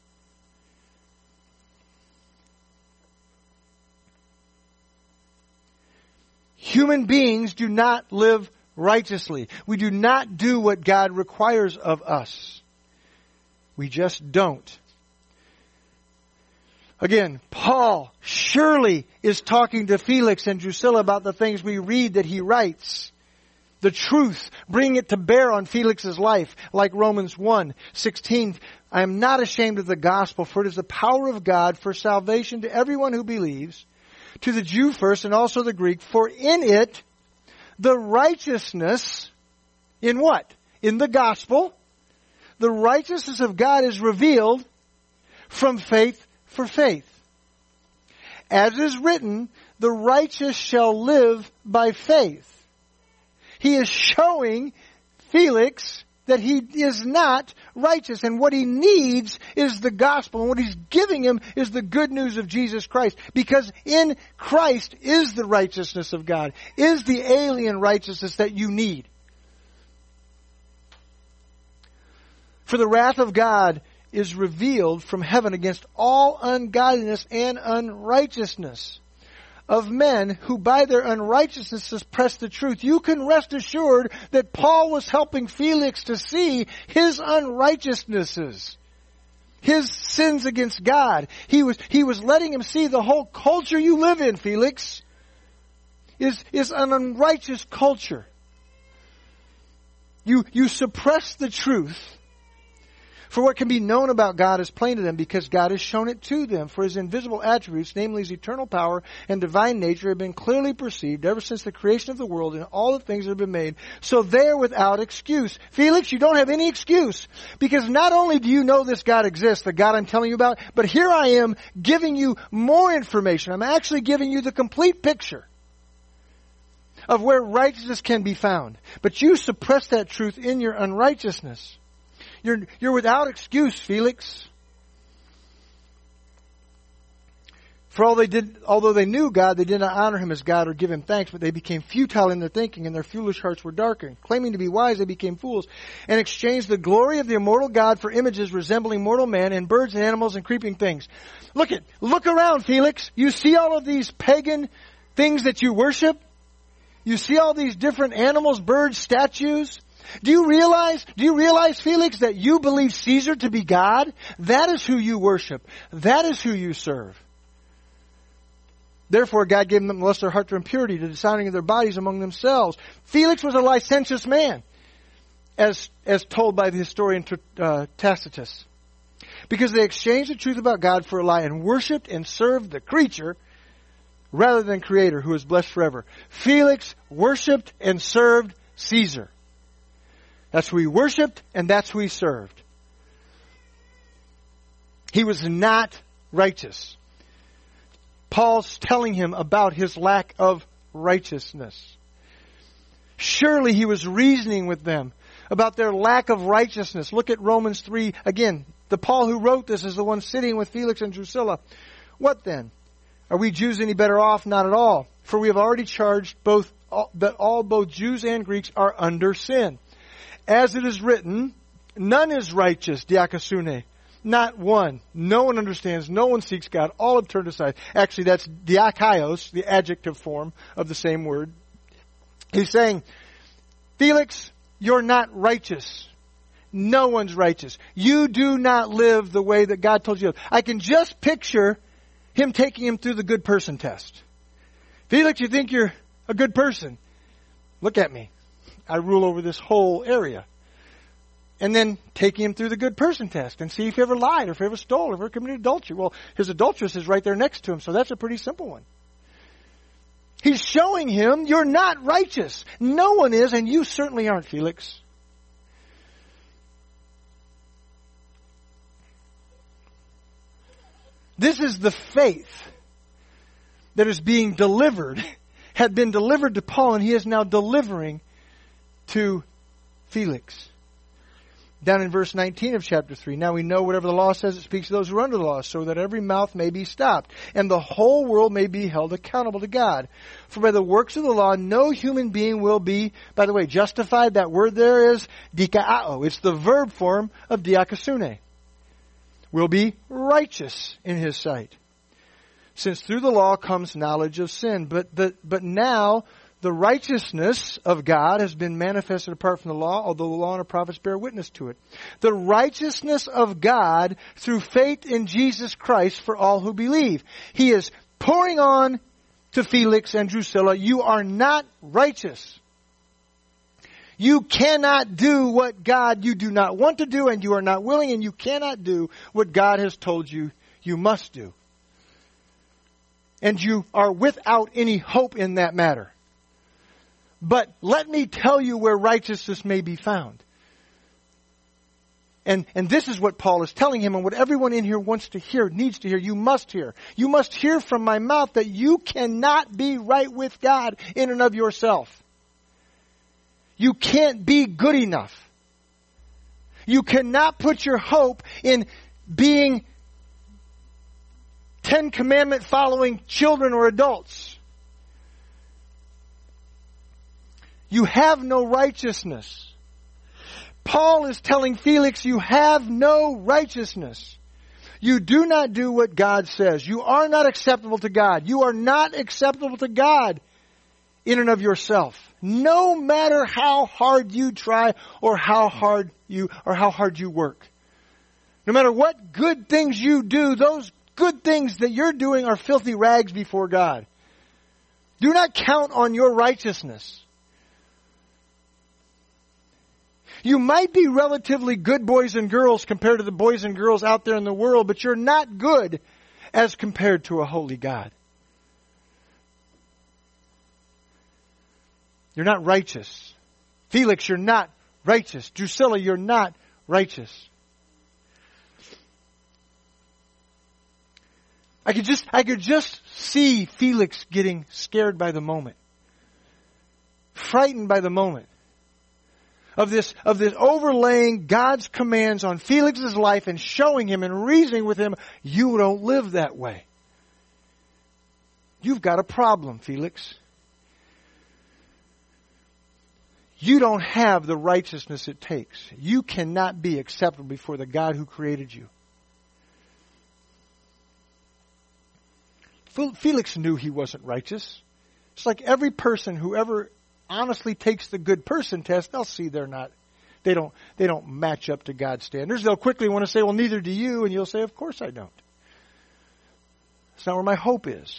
Human beings do not live righteously. We do not do what God requires of us. We just don't. Again, Paul surely is talking to Felix and Drusilla about the things we read that he writes. The truth, bring it to bear on Felix's life, like Romans one sixteen. I am not ashamed of the gospel, for it is the power of God for salvation to everyone who believes, to the Jew first and also the Greek. For in it, the righteousness, in what? In the gospel, the righteousness of God is revealed from faith for faith. As is written, the righteous shall live by faith. He is showing Felix that he is not righteous, and what he needs is the gospel, and what he's giving him is the good news of Jesus Christ, because in Christ is the righteousness of God, is the alien righteousness that you need. For the wrath of God is revealed from heaven against all ungodliness and unrighteousness of men who by their unrighteousness suppress the truth. You can rest assured that Paul was helping Felix to see his unrighteousnesses, his sins against God. He was, he was letting him see the whole culture you live in, Felix, is, is an unrighteous culture. You, you suppress the truth. For what can be known about God is plain to them, because God has shown it to them. For His invisible attributes, namely His eternal power and divine nature, have been clearly perceived ever since the creation of the world and all the things that have been made. So they are without excuse. Felix, you don't have any excuse. Because not only do you know this God exists, the God I'm telling you about, but here I am giving you more information. I'm actually giving you the complete picture of where righteousness can be found. But you suppress that truth in your unrighteousness. You're, you're without excuse, Felix. For all they did, although they knew God, they did not honor Him as God or give Him thanks, but they became futile in their thinking, and their foolish hearts were darkened. Claiming to be wise, they became fools, and exchanged the glory of the immortal God for images resembling mortal man, and birds and animals and creeping things. Look at, look around, Felix. You see all of these pagan things that you worship? You see all these different animals, birds, statues? Do you realize, do you realize, Felix, that you believe Caesar to be God? That is who you worship. That is who you serve. Therefore, God gave them to lust their heart to impurity, to dishonoring of their bodies among themselves. Felix was a licentious man, as, as told by the historian uh, Tacitus. Because they exchanged the truth about God for a lie and worshipped and served the creature rather than Creator, who is blessed forever. Felix worshipped and served Caesar. That's who he worshipped, and that's who he served. He was not righteous. Paul's telling him about his lack of righteousness. Surely he was reasoning with them about their lack of righteousness. Look at Romans three. Again, the Paul who wrote this is the one sitting with Felix and Drusilla. What then? Are we Jews any better off? Not at all. For we have already charged both that all, both Jews and Greeks, are under sin. As it is written, none is righteous, diakosune. Not one. No one understands. No one seeks God. All have turned aside. Actually, that's diakaios, the adjective form of the same word. He's saying, Felix, you're not righteous. No one's righteous. You do not live the way that God told you to live. I can just picture him taking him through the good person test. Felix, you think you're a good person? Look at me. I rule over this whole area. And then taking him through the good person test and see if he ever lied or if he ever stole or if he ever committed adultery. Well, his adulteress is right there next to him, so that's a pretty simple one. He's showing him you're not righteous. No one is, and you certainly aren't, Felix. This is the faith that is being delivered, had been delivered to Paul, and he is now delivering to Felix. Down in verse nineteen of chapter three. Now we know whatever the law says, it speaks to those who are under the law, so that every mouth may be stopped, and the whole world may be held accountable to God. For by the works of the law, no human being will be, by the way, justified. That word there is dikao. It's the verb form of diakosune. Will be righteous in His sight. Since through the law comes knowledge of sin. But the, but now the righteousness of God has been manifested apart from the law, although the law and the prophets bear witness to it. The righteousness of God through faith in Jesus Christ for all who believe. He is pouring on to Felix and Drusilla, you are not righteous. You cannot do what God you do not want to do, and you are not willing, and you cannot do what God has told you you must do. And you are without any hope in that matter. But let me tell you where righteousness may be found. And, and this is what Paul is telling him, and what everyone in here wants to hear, needs to hear, you must hear. You must hear from my mouth that you cannot be right with God in and of yourself. You can't be good enough. You cannot put your hope in being Ten Commandment following children or adults. You have no righteousness. Paul is telling Felix, you have no righteousness. You do not do what God says. You are not acceptable to God. You are not acceptable to God in and of yourself. No matter how hard you try or how hard you or how hard you work. No matter what good things you do, those good things that you're doing are filthy rags before God. Do not count on your righteousness. You might be relatively good boys and girls compared to the boys and girls out there in the world, but you're not good as compared to a holy God. You're not righteous. Felix, you're not righteous. Drusilla, you're not righteous. I could just, I could just see Felix getting scared by the moment. Frightened by the moment. Of this, of this overlaying God's commands on Felix's life and showing him and reasoning with him, you don't live that way. You've got a problem, Felix. You don't have the righteousness it takes. You cannot be acceptable before the God who created you. Felix knew he wasn't righteous. It's like every person who ever honestly takes the good person test, they'll see they're not, they don't, they don't match up to God's standards. They'll quickly want to say, well, neither do you. And you'll say, of course I don't. That's not where my hope is.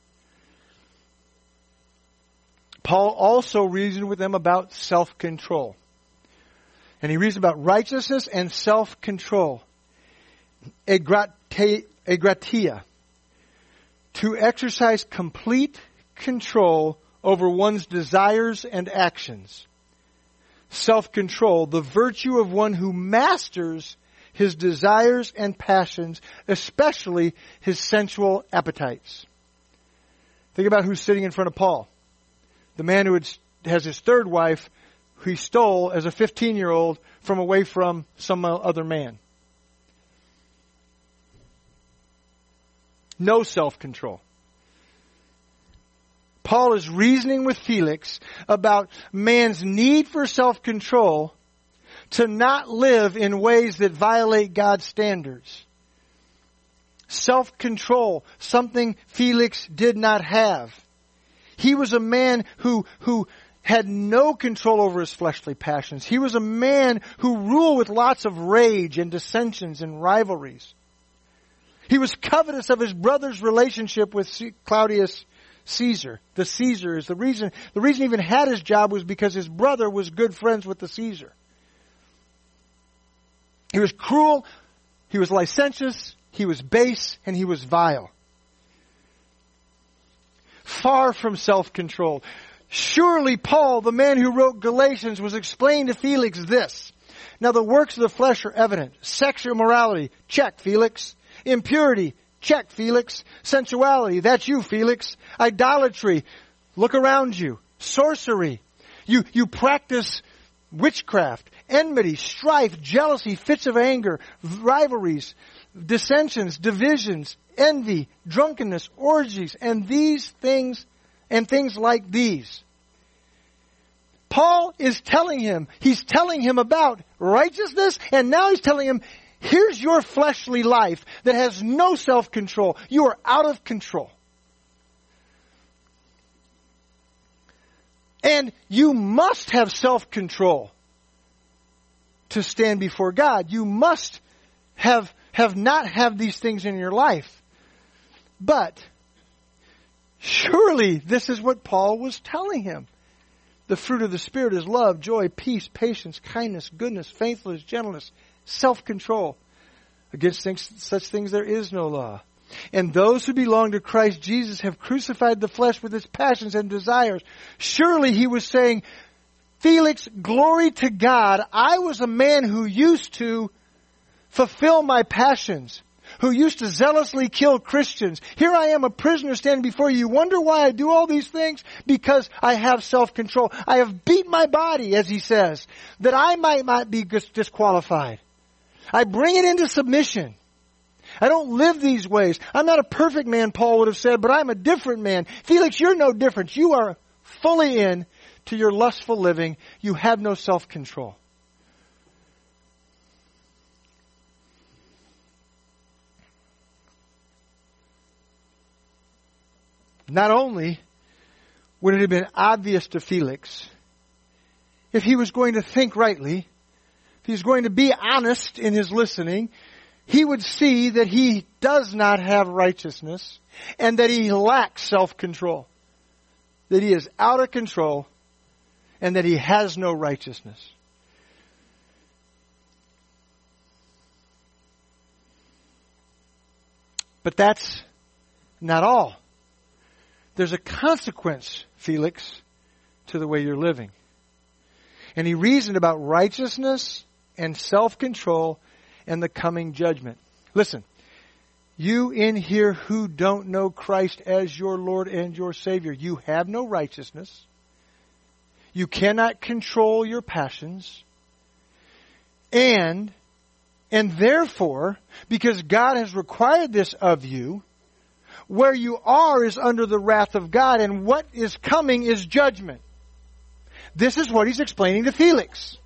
Paul also reasoned with them about self-control. And he reasoned about righteousness and self-control. Agratia. To exercise complete control over one's desires and actions. Self-control, the virtue of one who masters his desires and passions, especially his sensual appetites. Think about who's sitting in front of Paul. The man who had, has his third wife, who he stole as a fifteen-year-old from away from some other man. No self-control. Paul is reasoning with Felix about man's need for self-control to not live in ways that violate God's standards. Self-control, something Felix did not have. He was a man who, who had no control over his fleshly passions. He was a man who ruled with lots of rage and dissensions and rivalries. He was covetous of his brother's relationship with Claudius Caesar. The Caesar is the reason, the reason he even had his job was because his brother was good friends with the Caesar. He was cruel, he was licentious, he was base, and he was vile. Far from self-control. Surely Paul, the man who wrote Galatians, was explaining to Felix this. Now the works of the flesh are evident. Sexual immorality, check, Felix. Impurity, check, Felix. Sensuality, that's you, Felix. Idolatry, look around you. Sorcery, you, you practice witchcraft, enmity, strife, jealousy, fits of anger, rivalries, dissensions, divisions, envy, drunkenness, orgies, and these things, and things like these. Paul is telling him, he's telling him about righteousness, and now he's telling him, here's your fleshly life that has no self-control. You are out of control. And you must have self-control to stand before God. You must have, have not have these things in your life. But surely this is what Paul was telling him. The fruit of the Spirit is love, joy, peace, patience, kindness, goodness, faithfulness, gentleness, self-control. Against things, such things there is no law. And those who belong to Christ Jesus have crucified the flesh with its passions and desires. Surely he was saying, Felix, glory to God. I was a man who used to fulfill my passions, who used to zealously kill Christians. Here I am, a prisoner standing before you. You wonder why I do all these things? Because I have self-control. I have beat my body, as he says, that I might not be disqualified. I bring it into submission. I don't live these ways. I'm not a perfect man, Paul would have said, but I'm a different man. Felix, you're no different. You are fully in to your lustful living. You have no self-control. Not only would it have been obvious to Felix, if he was going to think rightly, if he was going to be honest in his listening, he would see that he does not have righteousness and that he lacks self-control. That he is out of control and that he has no righteousness. But that's not all. There's a consequence, Felix, to the way you're living. And he reasoned about righteousness and self-control and the coming judgment. Listen, you in here who don't know Christ as your Lord and your Savior, you have no righteousness. You cannot control your passions. And, and therefore, because God has required this of you, where you are is under the wrath of God, and what is coming is judgment. This is what he's explaining to Felix.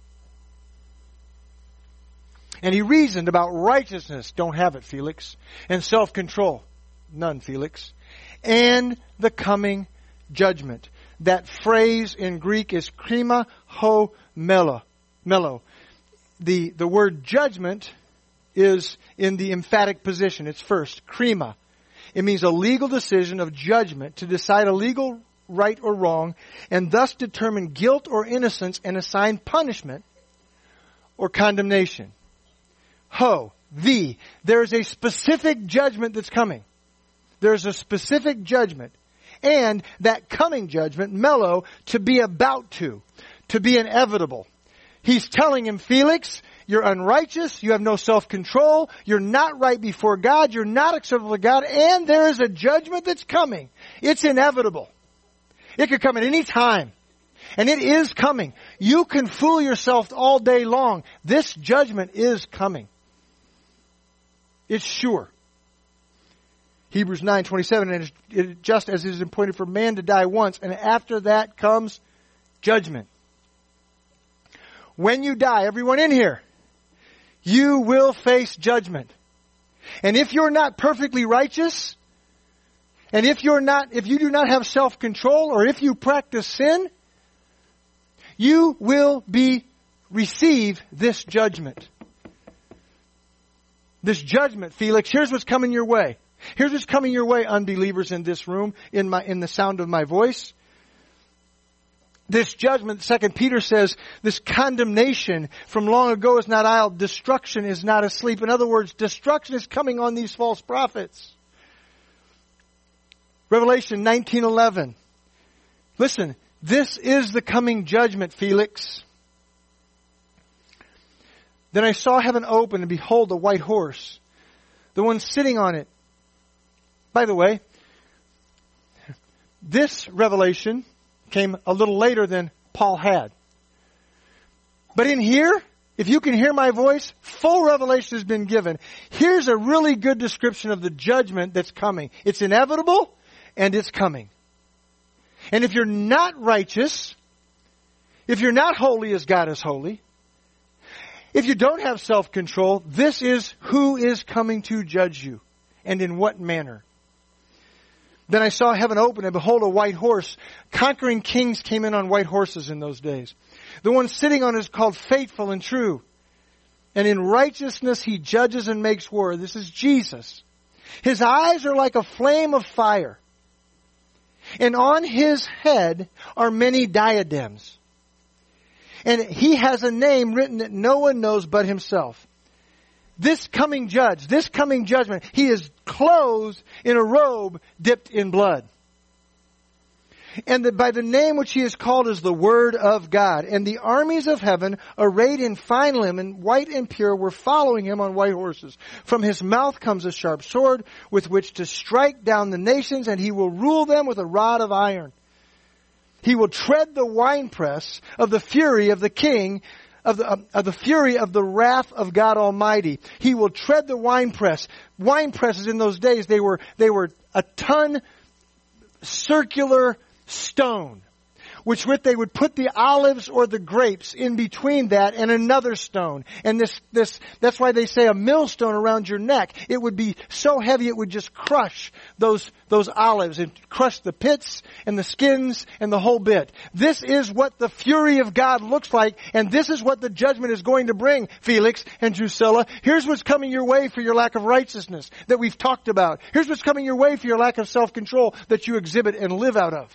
And he reasoned about righteousness. Don't have it, Felix. And self-control. None, Felix. And the coming judgment. That phrase in Greek is krima ho melo. Melo. The, the word judgment is in the emphatic position. It's first. Krima. It means a legal decision of judgment to decide a legal right or wrong and thus determine guilt or innocence and assign punishment or condemnation. Ho, the. There's a specific judgment that's coming. There's a specific judgment. And that coming judgment, melo, to be about to. To be inevitable. He's telling him, Felix, you're unrighteous, you have no self-control, you're not right before God, you're not acceptable to God, and there is a judgment that's coming. It's inevitable. It could come at any time. And it is coming. You can fool yourself all day long. This judgment is coming. It's sure. Hebrews nine twenty-seven, and it, just as it is appointed for man to die once, and after that comes judgment. When you die, everyone in here, you will face judgment. And if you're not perfectly righteous, and if you're not, if you do not have self-control, or if you practice sin, you will be, receive this judgment. This judgment, Felix, here's what's coming your way. Here's what's coming your way, unbelievers in this room, in my, in the sound of my voice. This judgment, Second Peter says, this condemnation from long ago is not idle. Destruction is not asleep. In other words, destruction is coming on these false prophets. Revelation nineteen eleven. Listen, this is the coming judgment, Felix. Then I saw heaven open, and behold, a white horse. The one sitting on it. By the way, this revelation came a little later than Paul had. But in here, if you can hear my voice, full revelation has been given. Here's a really good description of the judgment that's coming. It's inevitable, and it's coming. And if you're not righteous, if you're not holy as God is holy, if you don't have self-control, this is who is coming to judge you, and in what manner. Then I saw heaven open, and behold, a white horse. Conquering kings came in on white horses in those days. The one sitting on it is called Faithful and True. And in righteousness he judges and makes war. This is Jesus. His eyes are like a flame of fire. And on his head are many diadems. And he has a name written that no one knows but himself. This coming judge, this coming judgment, he is clothed in a robe dipped in blood. And that by the name which he is called is the Word of God. And the armies of heaven, arrayed in fine linen, white and pure, were following him on white horses. From his mouth comes a sharp sword with which to strike down the nations, and he will rule them with a rod of iron. He will tread the winepress of the fury of the king, of the, of, of the fury of the wrath of God Almighty. He will tread the winepress. Wine presses in those days, they were, they were a ton circular stone, which with they would put the olives or the grapes in between that and another stone. And this, this, that's why they say a millstone around your neck. It would be so heavy it would just crush those, those olives and crush the pits and the skins and the whole bit. This is what the fury of God looks like, and this is what the judgment is going to bring, Felix and Drusilla. Here's what's coming your way for your lack of righteousness that we've talked about. Here's what's coming your way for your lack of self-control that you exhibit and live out of.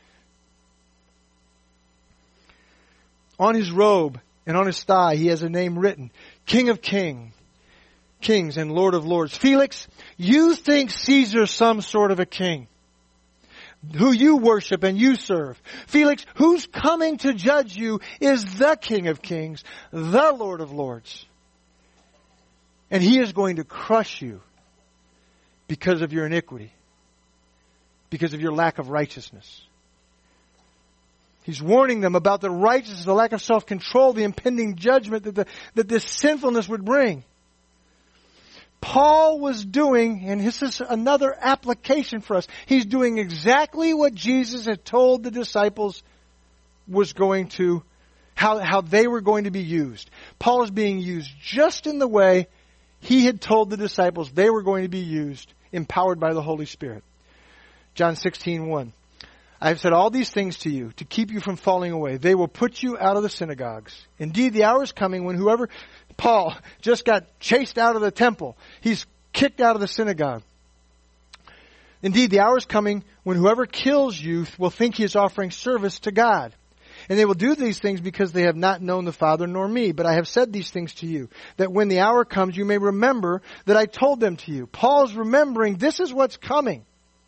On his robe and on his thigh, he has a name written, King of Kings, Kings and Lord of Lords. Felix, you think Caesar's some sort of a king who you worship and you serve. Felix, who's coming to judge you is the King of Kings, the Lord of Lords. And he is going to crush you because of your iniquity, because of your lack of righteousness. He's warning them about the righteousness, the lack of self-control, the impending judgment that, the, that this sinfulness would bring. Paul was doing, and this is another application for us, he's doing exactly what Jesus had told the disciples was going to, how, how they were going to be used. Paul is being used just in the way he had told the disciples they were going to be used, empowered by the Holy Spirit. John sixteen one. I have said all these things to you to keep you from falling away. They will put you out of the synagogues. Indeed, the hour is coming when whoever, Paul just got chased out of the temple. He's kicked out of the synagogue. Indeed, the hour is coming when whoever kills you will think he is offering service to God. And they will do these things because they have not known the Father nor me. But I have said these things to you, that when the hour comes, you may remember that I told them to you. Paul's remembering this is what's coming.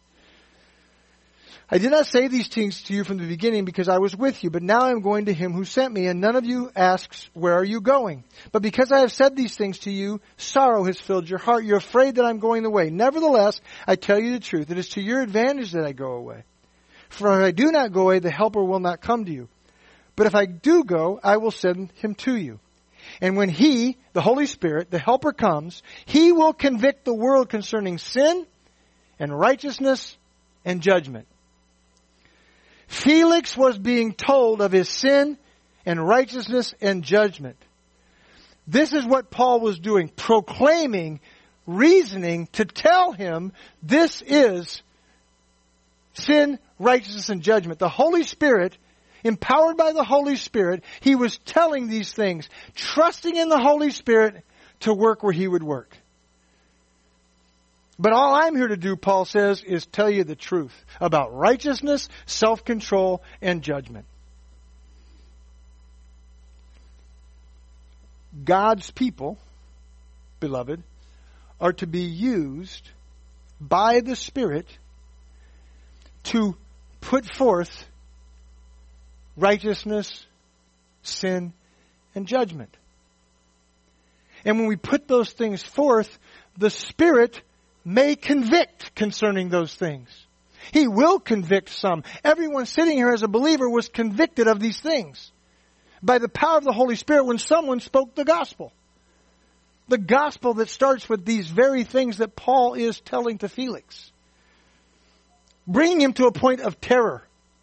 I did not say these things to you from the beginning because I was with you, but now I am going to him who sent me, and none of you asks, where are you going? But because I have said these things to you, sorrow has filled your heart. You're afraid that I'm going away. Nevertheless, I tell you the truth. It is to your advantage that I go away. For if I do not go away, the Helper will not come to you. But if I do go, I will send him to you. And when he, the Holy Spirit, the Helper comes, he will convict the world concerning sin and righteousness and judgment. Felix was being told of his sin and righteousness and judgment. This is what Paul was doing, proclaiming, reasoning to tell him this is sin, righteousness, and judgment. The Holy Spirit, empowered by the Holy Spirit, he was telling these things, trusting in the Holy Spirit to work where he would work. But all I'm here to do, Paul says, is tell you the truth about righteousness, self-control, and judgment. God's people, beloved, are to be used by the Spirit to put forth righteousness, sin, and judgment. And when we put those things forth, the Spirit may convict concerning those things. He will convict some. Everyone sitting here as a believer was convicted of these things by the power of the Holy Spirit when someone spoke the gospel. The gospel that starts with these very things that Paul is telling to Felix, bringing him to a point of terror.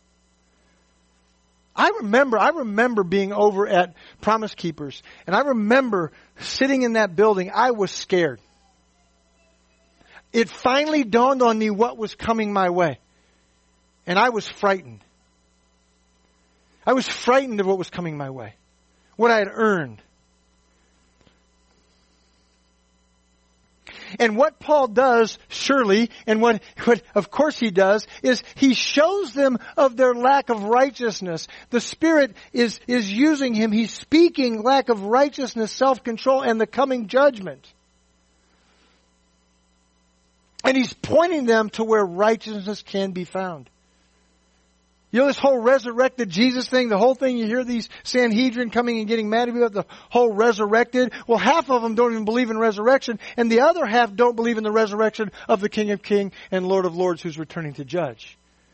I remember, I remember being over at Promise Keepers, and I remember sitting in that building. I was scared. it finally dawned on me what was coming my way. And I was frightened. I was frightened of what was coming my way, what I had earned. And what Paul does, surely, and what, what of course he does, is he shows them of their lack of righteousness. The Spirit is, is using him. He's speaking lack of righteousness, self-control, and the coming judgment. And he's pointing them to where righteousness can be found. You know, this whole resurrected Jesus thing, the whole thing, you hear these Sanhedrin coming and getting mad about the whole resurrected. Well, half of them don't even believe in resurrection, and the other half don't believe in the resurrection of the King of Kings and Lord of Lords who's returning to judge.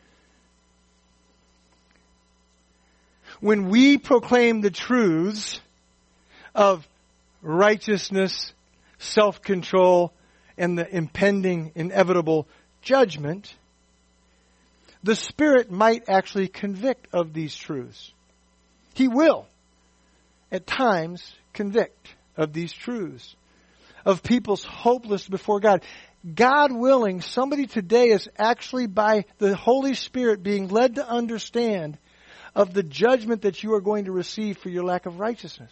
When we proclaim the truths of righteousness, self-control, and the impending, inevitable judgment, the Spirit might actually convict of these truths. He will, at times, convict of these truths, of people's hopelessness before God. God willing, somebody today is actually, by the Holy Spirit, being led to understand of the judgment that you are going to receive for your lack of righteousness.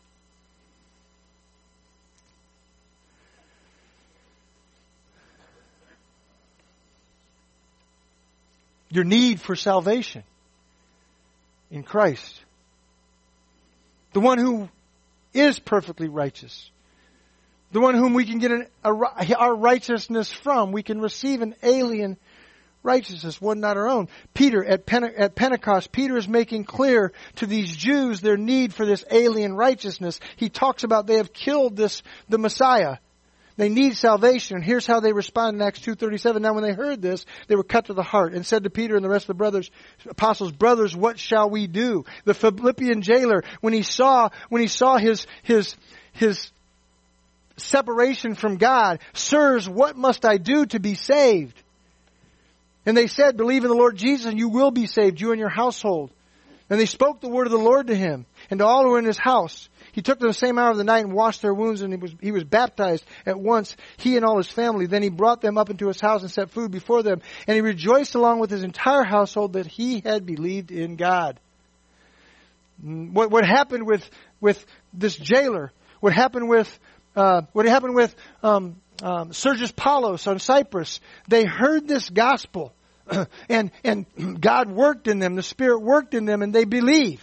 Your need for salvation in Christ. The one who is perfectly righteous. The one whom we can get an, a, our righteousness from. We can receive an alien righteousness, one not our own. Peter, at, Pente- at Pentecost, Peter is making clear to these Jews their need for this alien righteousness. He talks about they have killed this, the Messiah. They need salvation. And here's how they respond in Acts two thirty-seven. Now when they heard this, they were cut to the heart and said to Peter and the rest of the brothers, apostles, brothers, what shall we do? The Philippian jailer, when he saw, when he saw his, his, his separation from God, sirs, what must I do to be saved? And they said, believe in the Lord Jesus and you will be saved, you and your household. And they spoke the word of the Lord to him and to all who were in his house. He took them the same hour of the night and washed their wounds, and he was, he was baptized at once, he and all his family. Then he brought them up into his house and set food before them. And he rejoiced along with his entire household that he had believed in God. What, what happened with, with this jailer, what happened with, uh, what happened with, um, um, Sergius Paulus on Cyprus, they heard this gospel, and, and God worked in them, the Spirit worked in them, and they believed.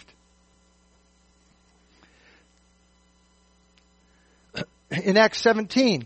In Acts seventeen,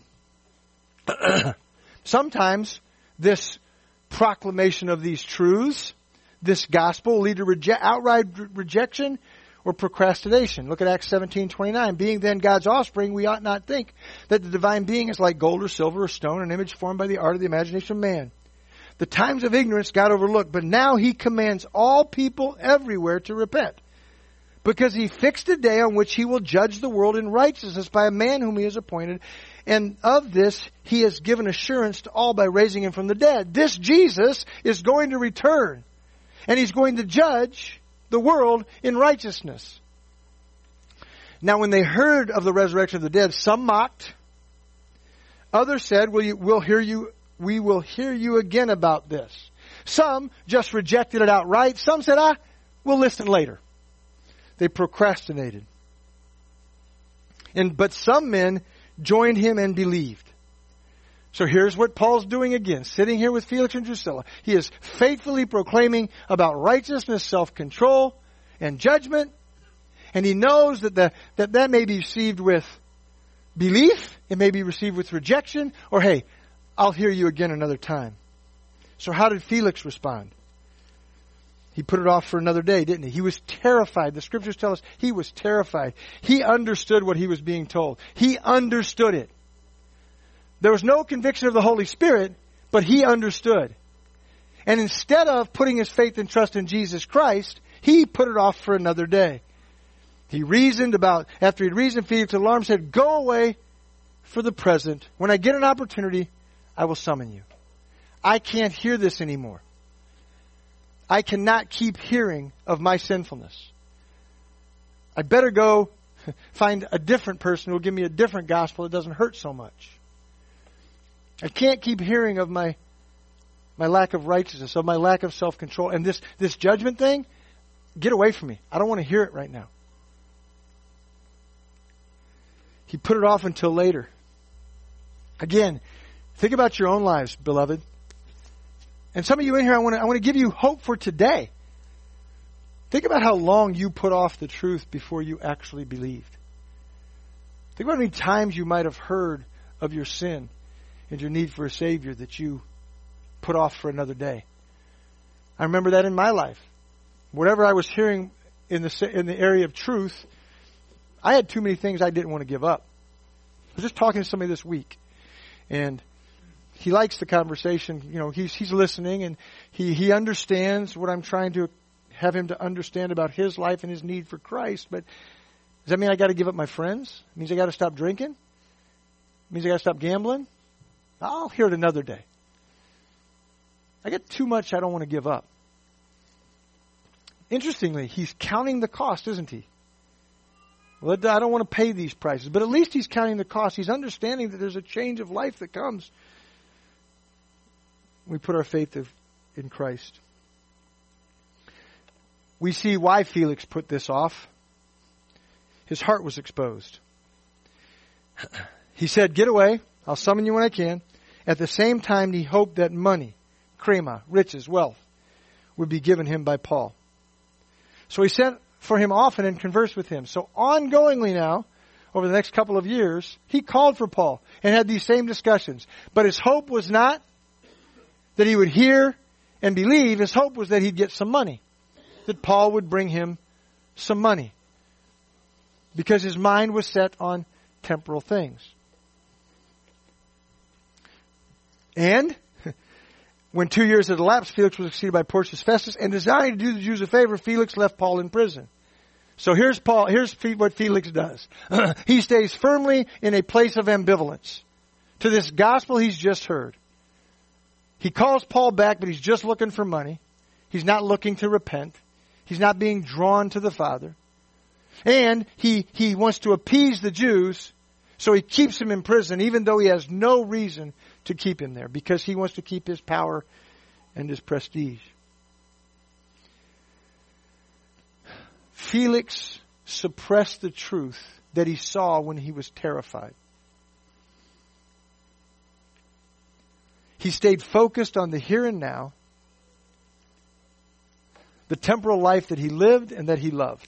sometimes this proclamation of these truths, this gospel, will lead to reje- outright rejection or procrastination. Look at Acts seventeen twenty-nine. Being then God's offspring, we ought not think that the divine being is like gold or silver or stone, an image formed by the art of the imagination of man. The times of ignorance God overlooked, but now he commands all people everywhere to repent. Because he fixed a day on which he will judge the world in righteousness by a man whom he has appointed. And of this he has given assurance to all by raising him from the dead. This Jesus is going to return. And he's going to judge the world in righteousness. Now when they heard of the resurrection of the dead, some mocked. Others said, "Will you, we'll hear you, we will hear you again about this." Some just rejected it outright. Some said, ah, we'll listen later. They procrastinated. And but some men joined him and believed. So here's what Paul's doing again, sitting here with Felix and Drusilla. He is faithfully proclaiming about righteousness, self-control, and judgment. And he knows that the, that, that may be received with belief, it may be received with rejection, or hey, I'll hear you again another time. So how did Felix respond? He put it off for another day, didn't he? He was terrified. The scriptures tell us he was terrified. He understood what he was being told. He understood it. There was no conviction of the Holy Spirit, but he understood. And instead of putting his faith and trust in Jesus Christ, he put it off for another day. He reasoned about, after he'd reasoned, Felix alarmed, said, "Go away for the present. When I get an opportunity, I will summon you. I can't hear this anymore. I cannot keep hearing of my sinfulness. I better go find a different person who will give me a different gospel that doesn't hurt so much." I can't keep hearing of my my lack of righteousness, of my lack of self-control. And this, this judgment thing, get away from me. I don't want to hear it right now. He put it off until later. Again, think about your own lives, beloved. And some of you in here, I want to I want to give you hope for today. Think about how long you put off the truth before you actually believed. Think about how many times you might have heard of your sin and your need for a Savior that you put off for another day. I remember that in my life. Whatever I was hearing in the in the area of truth, I had too many things I didn't want to give up. I was just talking to somebody this week, and he likes the conversation. You know, he's he's listening, and he, he understands what I'm trying to have him to understand about his life and his need for Christ. But does that mean I got to give up my friends? It means I got to stop drinking? It means I got to stop gambling? I'll hear it another day. I get too much I don't want to give up. Interestingly, he's counting the cost, isn't he? Well, I don't want to pay these prices. But at least he's counting the cost. He's understanding that there's a change of life that comes when we put our faith in Christ. We see why Felix put this off. His heart was exposed. He said, get away. I'll summon you when I can. At the same time, he hoped that money, krema, riches, wealth, would be given him by Paul. So he sent for him often and conversed with him. So ongoingly now, over the next couple of years, he called for Paul and had these same discussions. But his hope was not that he would hear and believe. His hope was that he'd get some money, that Paul would bring him some money, because his mind was set on temporal things. And when two years had elapsed, Felix was succeeded by Porcius Festus, and desiring to do the Jews a favor, Felix left Paul in prison. So here's Paul. Here's what Felix does. He stays firmly in a place of ambivalence to this gospel he's just heard. He calls Paul back, but he's just looking for money. He's not looking to repent. He's not being drawn to the Father. And he, he wants to appease the Jews, so he keeps him in prison, even though he has no reason to keep him there, because he wants to keep his power and his prestige. Felix suppressed the truth that he saw when he was terrified. He stayed focused on the here and now, the temporal life that he lived and that he loved.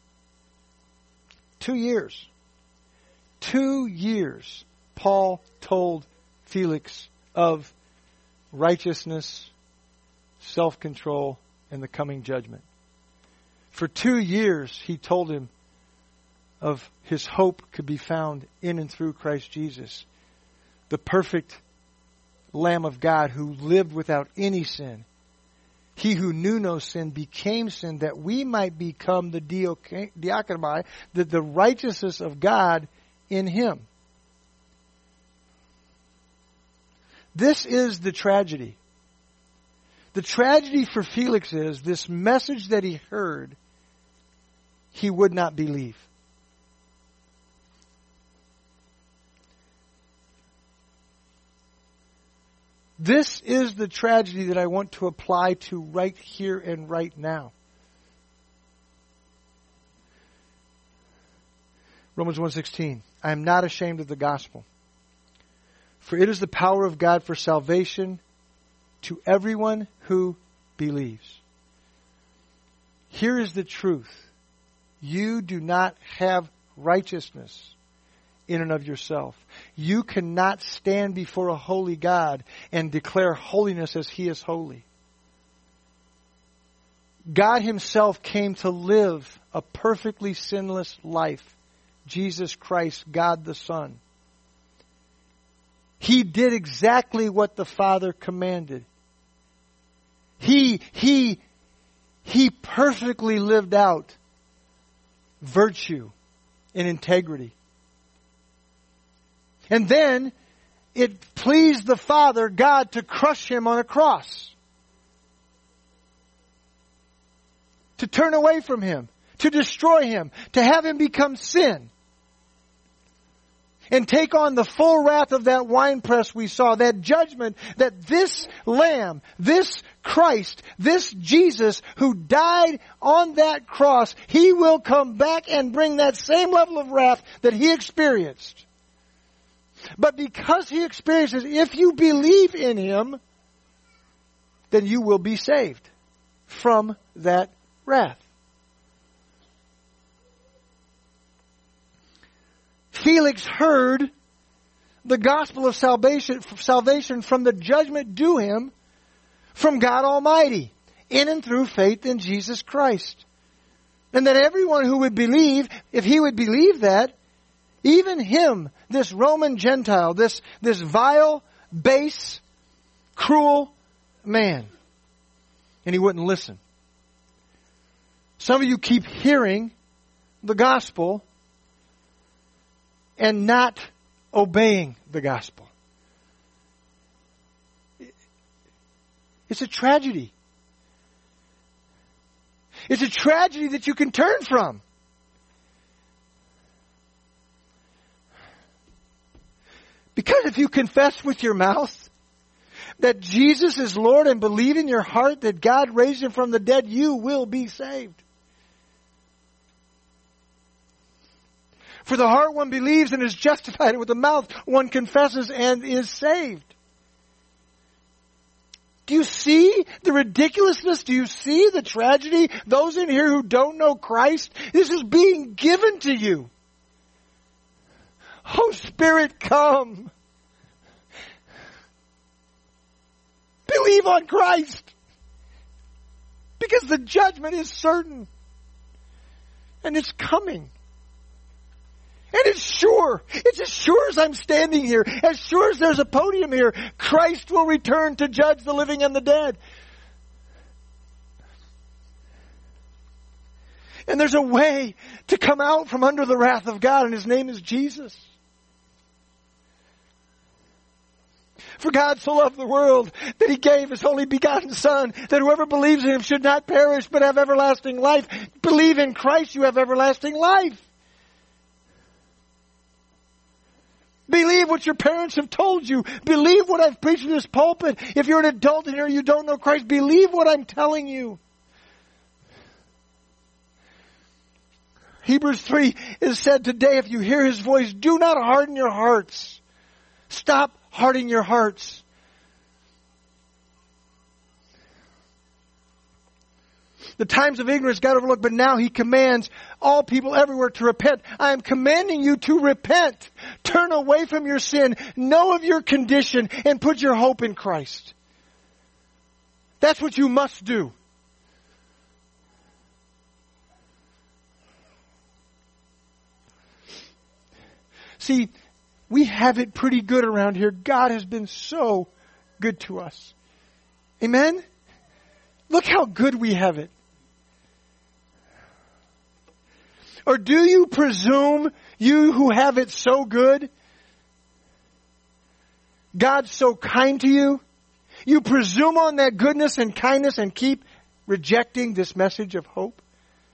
Two years. Two years, Paul told Felix of righteousness, self-control, and the coming judgment. For two years, he told him of his hope could be found in and through Christ Jesus, the perfect Lamb of God who lived without any sin. He who knew no sin became sin that we might become the diakonomai, the, the righteousness of God in him. This is the tragedy. The tragedy for Felix is this message that he heard, he would not believe. This is the tragedy that I want to apply to right here and right now. Romans one sixteen. I am not ashamed of the gospel, for it is the power of God for salvation to everyone who believes. Here is the truth. You do not have righteousness in and of yourself. You cannot stand before a holy God and declare holiness as He is holy. God Himself came to live a perfectly sinless life. Jesus Christ, God the Son. He did exactly what the Father commanded. He, he, he perfectly lived out virtue and integrity. And then it pleased the Father, God, to crush Him on a cross. To turn away from Him. To destroy Him. To have Him become sin. and take on the full wrath of that winepress we saw, that judgment that this Lamb, this Christ, this Jesus who died on that cross, He will come back and bring that same level of wrath that He experienced. But because He experiences, if you believe in Him, then you will be saved from that wrath. Felix heard the gospel of salvation, salvation from the judgment due him from God Almighty in and through faith in Jesus Christ. And that everyone who would believe, if he would believe that, even him, this Roman Gentile, this, this vile, base, cruel man. And he wouldn't listen. Some of you keep hearing the gospel and not obeying the gospel. It's a tragedy. It's a tragedy that you can turn from. Because if you confess with your mouth that Jesus is Lord and believe in your heart that God raised Him from the dead, you will be saved. For the heart one believes and is justified, and with the mouth one confesses and is saved. Do you see the ridiculousness? Do you see the tragedy? Those in here who don't know Christ, this is being given to you. Oh, Spirit, come. Believe on Christ. Because the judgment is certain. And it's coming. And it's sure. It's as sure as I'm standing here. As sure as there's a podium here. Christ will return to judge the living and the dead. And there's a way to come out from under the wrath of God, and His name is Jesus. For God so loved the world that He gave His only begotten Son, that whoever believes in Him should not perish but have everlasting life. Believe in Christ, you have everlasting life. Believe what your parents have told you. Believe what I've preached in this pulpit. If you're an adult in here and you don't know Christ, believe what I'm telling you. Hebrews three is said today, if you hear His voice, do not harden your hearts. Stop hardening your hearts. The times of ignorance got overlooked, but now He commands all people everywhere to repent. I am commanding you to repent. Turn away from your sin. Know of your condition and put your hope in Christ. That's what you must do. See, we have it pretty good around here. God has been so good to us. Amen? Look how good we have it. Or do you presume, you who have it so good, God's so kind to you, you presume on that goodness and kindness and keep rejecting this message of hope?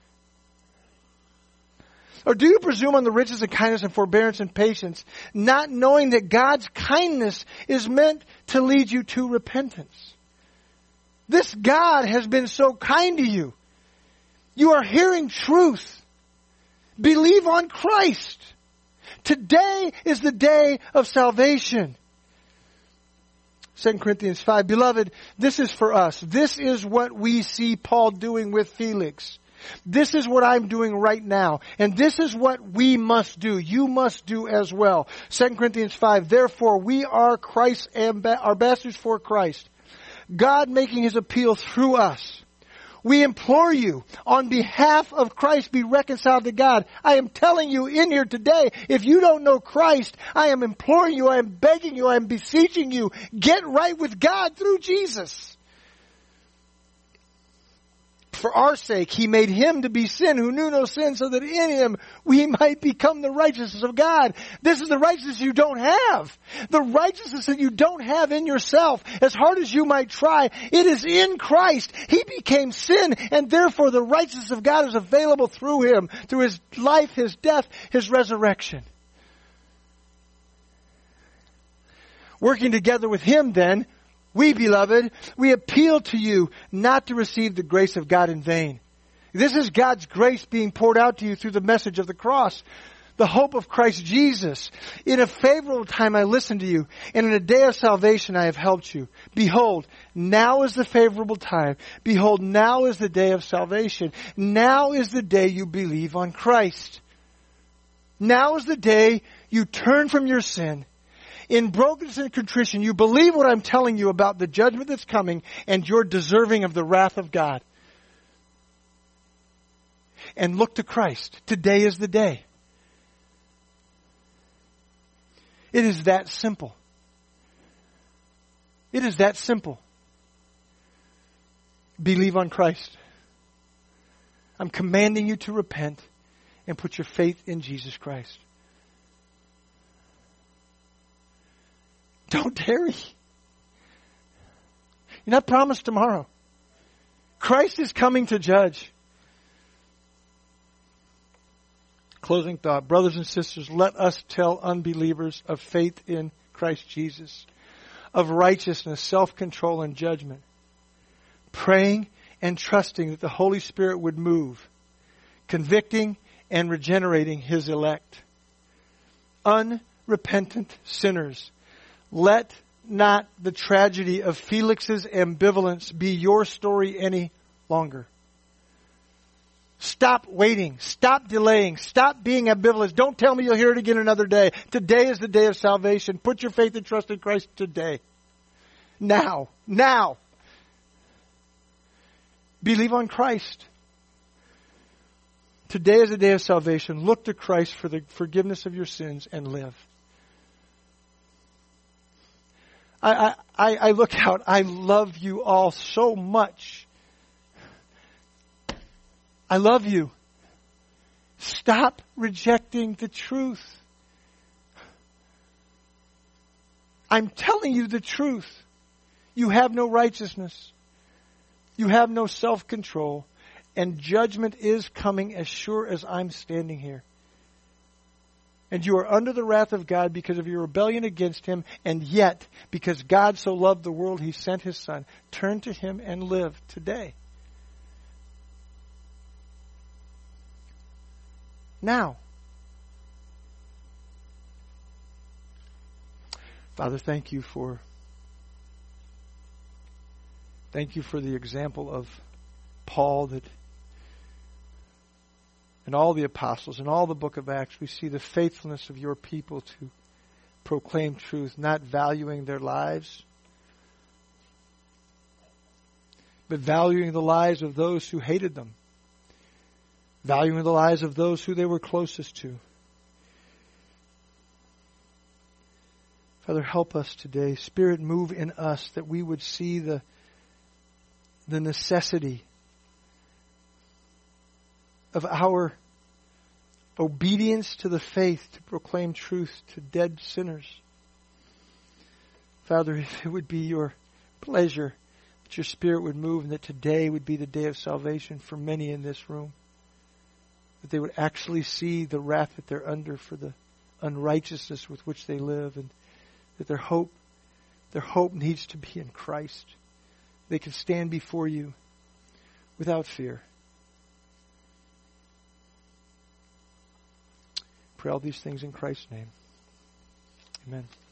Or do you presume on the riches and kindness and forbearance and patience, not knowing that God's kindness is meant to lead you to repentance? This God has been so kind to you. You are hearing truth. Believe on Christ. Today is the day of salvation. Second Corinthians five. Beloved, this is for us. This is what we see Paul doing with Felix. This is what I'm doing right now. And this is what we must do. You must do as well. Second Corinthians five. Therefore, we are Christ's amb- ambassadors for Christ. God making His appeal through us. We implore you, on behalf of Christ, be reconciled to God. I am telling you in here today, if you don't know Christ, I am imploring you, I am begging you, I am beseeching you, get right with God through Jesus. For our sake, He made Him to be sin who knew no sin, so that in Him we might become the righteousness of God. This is the righteousness you don't have. The righteousness that you don't have in yourself, as hard as you might try, it is in Christ. He became sin, and therefore the righteousness of God is available through Him, through His life, His death, His resurrection. Working together with Him then, we, beloved, we appeal to you not to receive the grace of God in vain. This is God's grace being poured out to you through the message of the cross, the hope of Christ Jesus. In a favorable time I listened to you, and in a day of salvation I have helped you. Behold, now is the favorable time. Behold, now is the day of salvation. Now is the day you believe on Christ. Now is the day you turn from your sin. In brokenness and contrition, you believe what I'm telling you about the judgment that's coming, and you're deserving of the wrath of God. And look to Christ. Today is the day. It is that simple. It is that simple. Believe on Christ. I'm commanding you to repent and put your faith in Jesus Christ. Don't tarry. You're not promised tomorrow. Christ is coming to judge. Closing thought. Brothers and sisters, let us tell unbelievers of faith in Christ Jesus, of righteousness, self-control, and judgment, praying and trusting that the Holy Spirit would move, convicting and regenerating His elect. Unrepentant sinners, let not the tragedy of Felix's ambivalence be your story any longer. Stop waiting. Stop delaying. Stop being ambivalent. Don't tell me you'll hear it again another day. Today is the day of salvation. Put your faith and trust in Christ today. Now. Now. Believe on Christ. Today is the day of salvation. Look to Christ for the forgiveness of your sins and live. I, I, I look out. I love you all so much. I love you. Stop rejecting the truth. I'm telling you the truth. You have no righteousness. You have no self-control. And judgment is coming as sure as I'm standing here. And you are under the wrath of God because of your rebellion against Him. And yet, because God so loved the world, He sent His Son. Turn to Him and live today. Now. Father, thank you for thank you for the example of Paul, that in all the apostles, in all the book of Acts, we see the faithfulness of your people to proclaim truth, not valuing their lives, but valuing the lives of those who hated them. Valuing the lives of those who they were closest to. Father, help us today. Spirit, move in us that we would see the, the necessity of our obedience to the faith to proclaim truth to dead sinners. Father, if it would be your pleasure that your Spirit would move and that today would be the day of salvation for many in this room. That they would actually see the wrath that they're under for the unrighteousness with which they live, and that their hope, their hope needs to be in Christ. They can stand before you without fear. Pray all these things in Christ's name. Amen.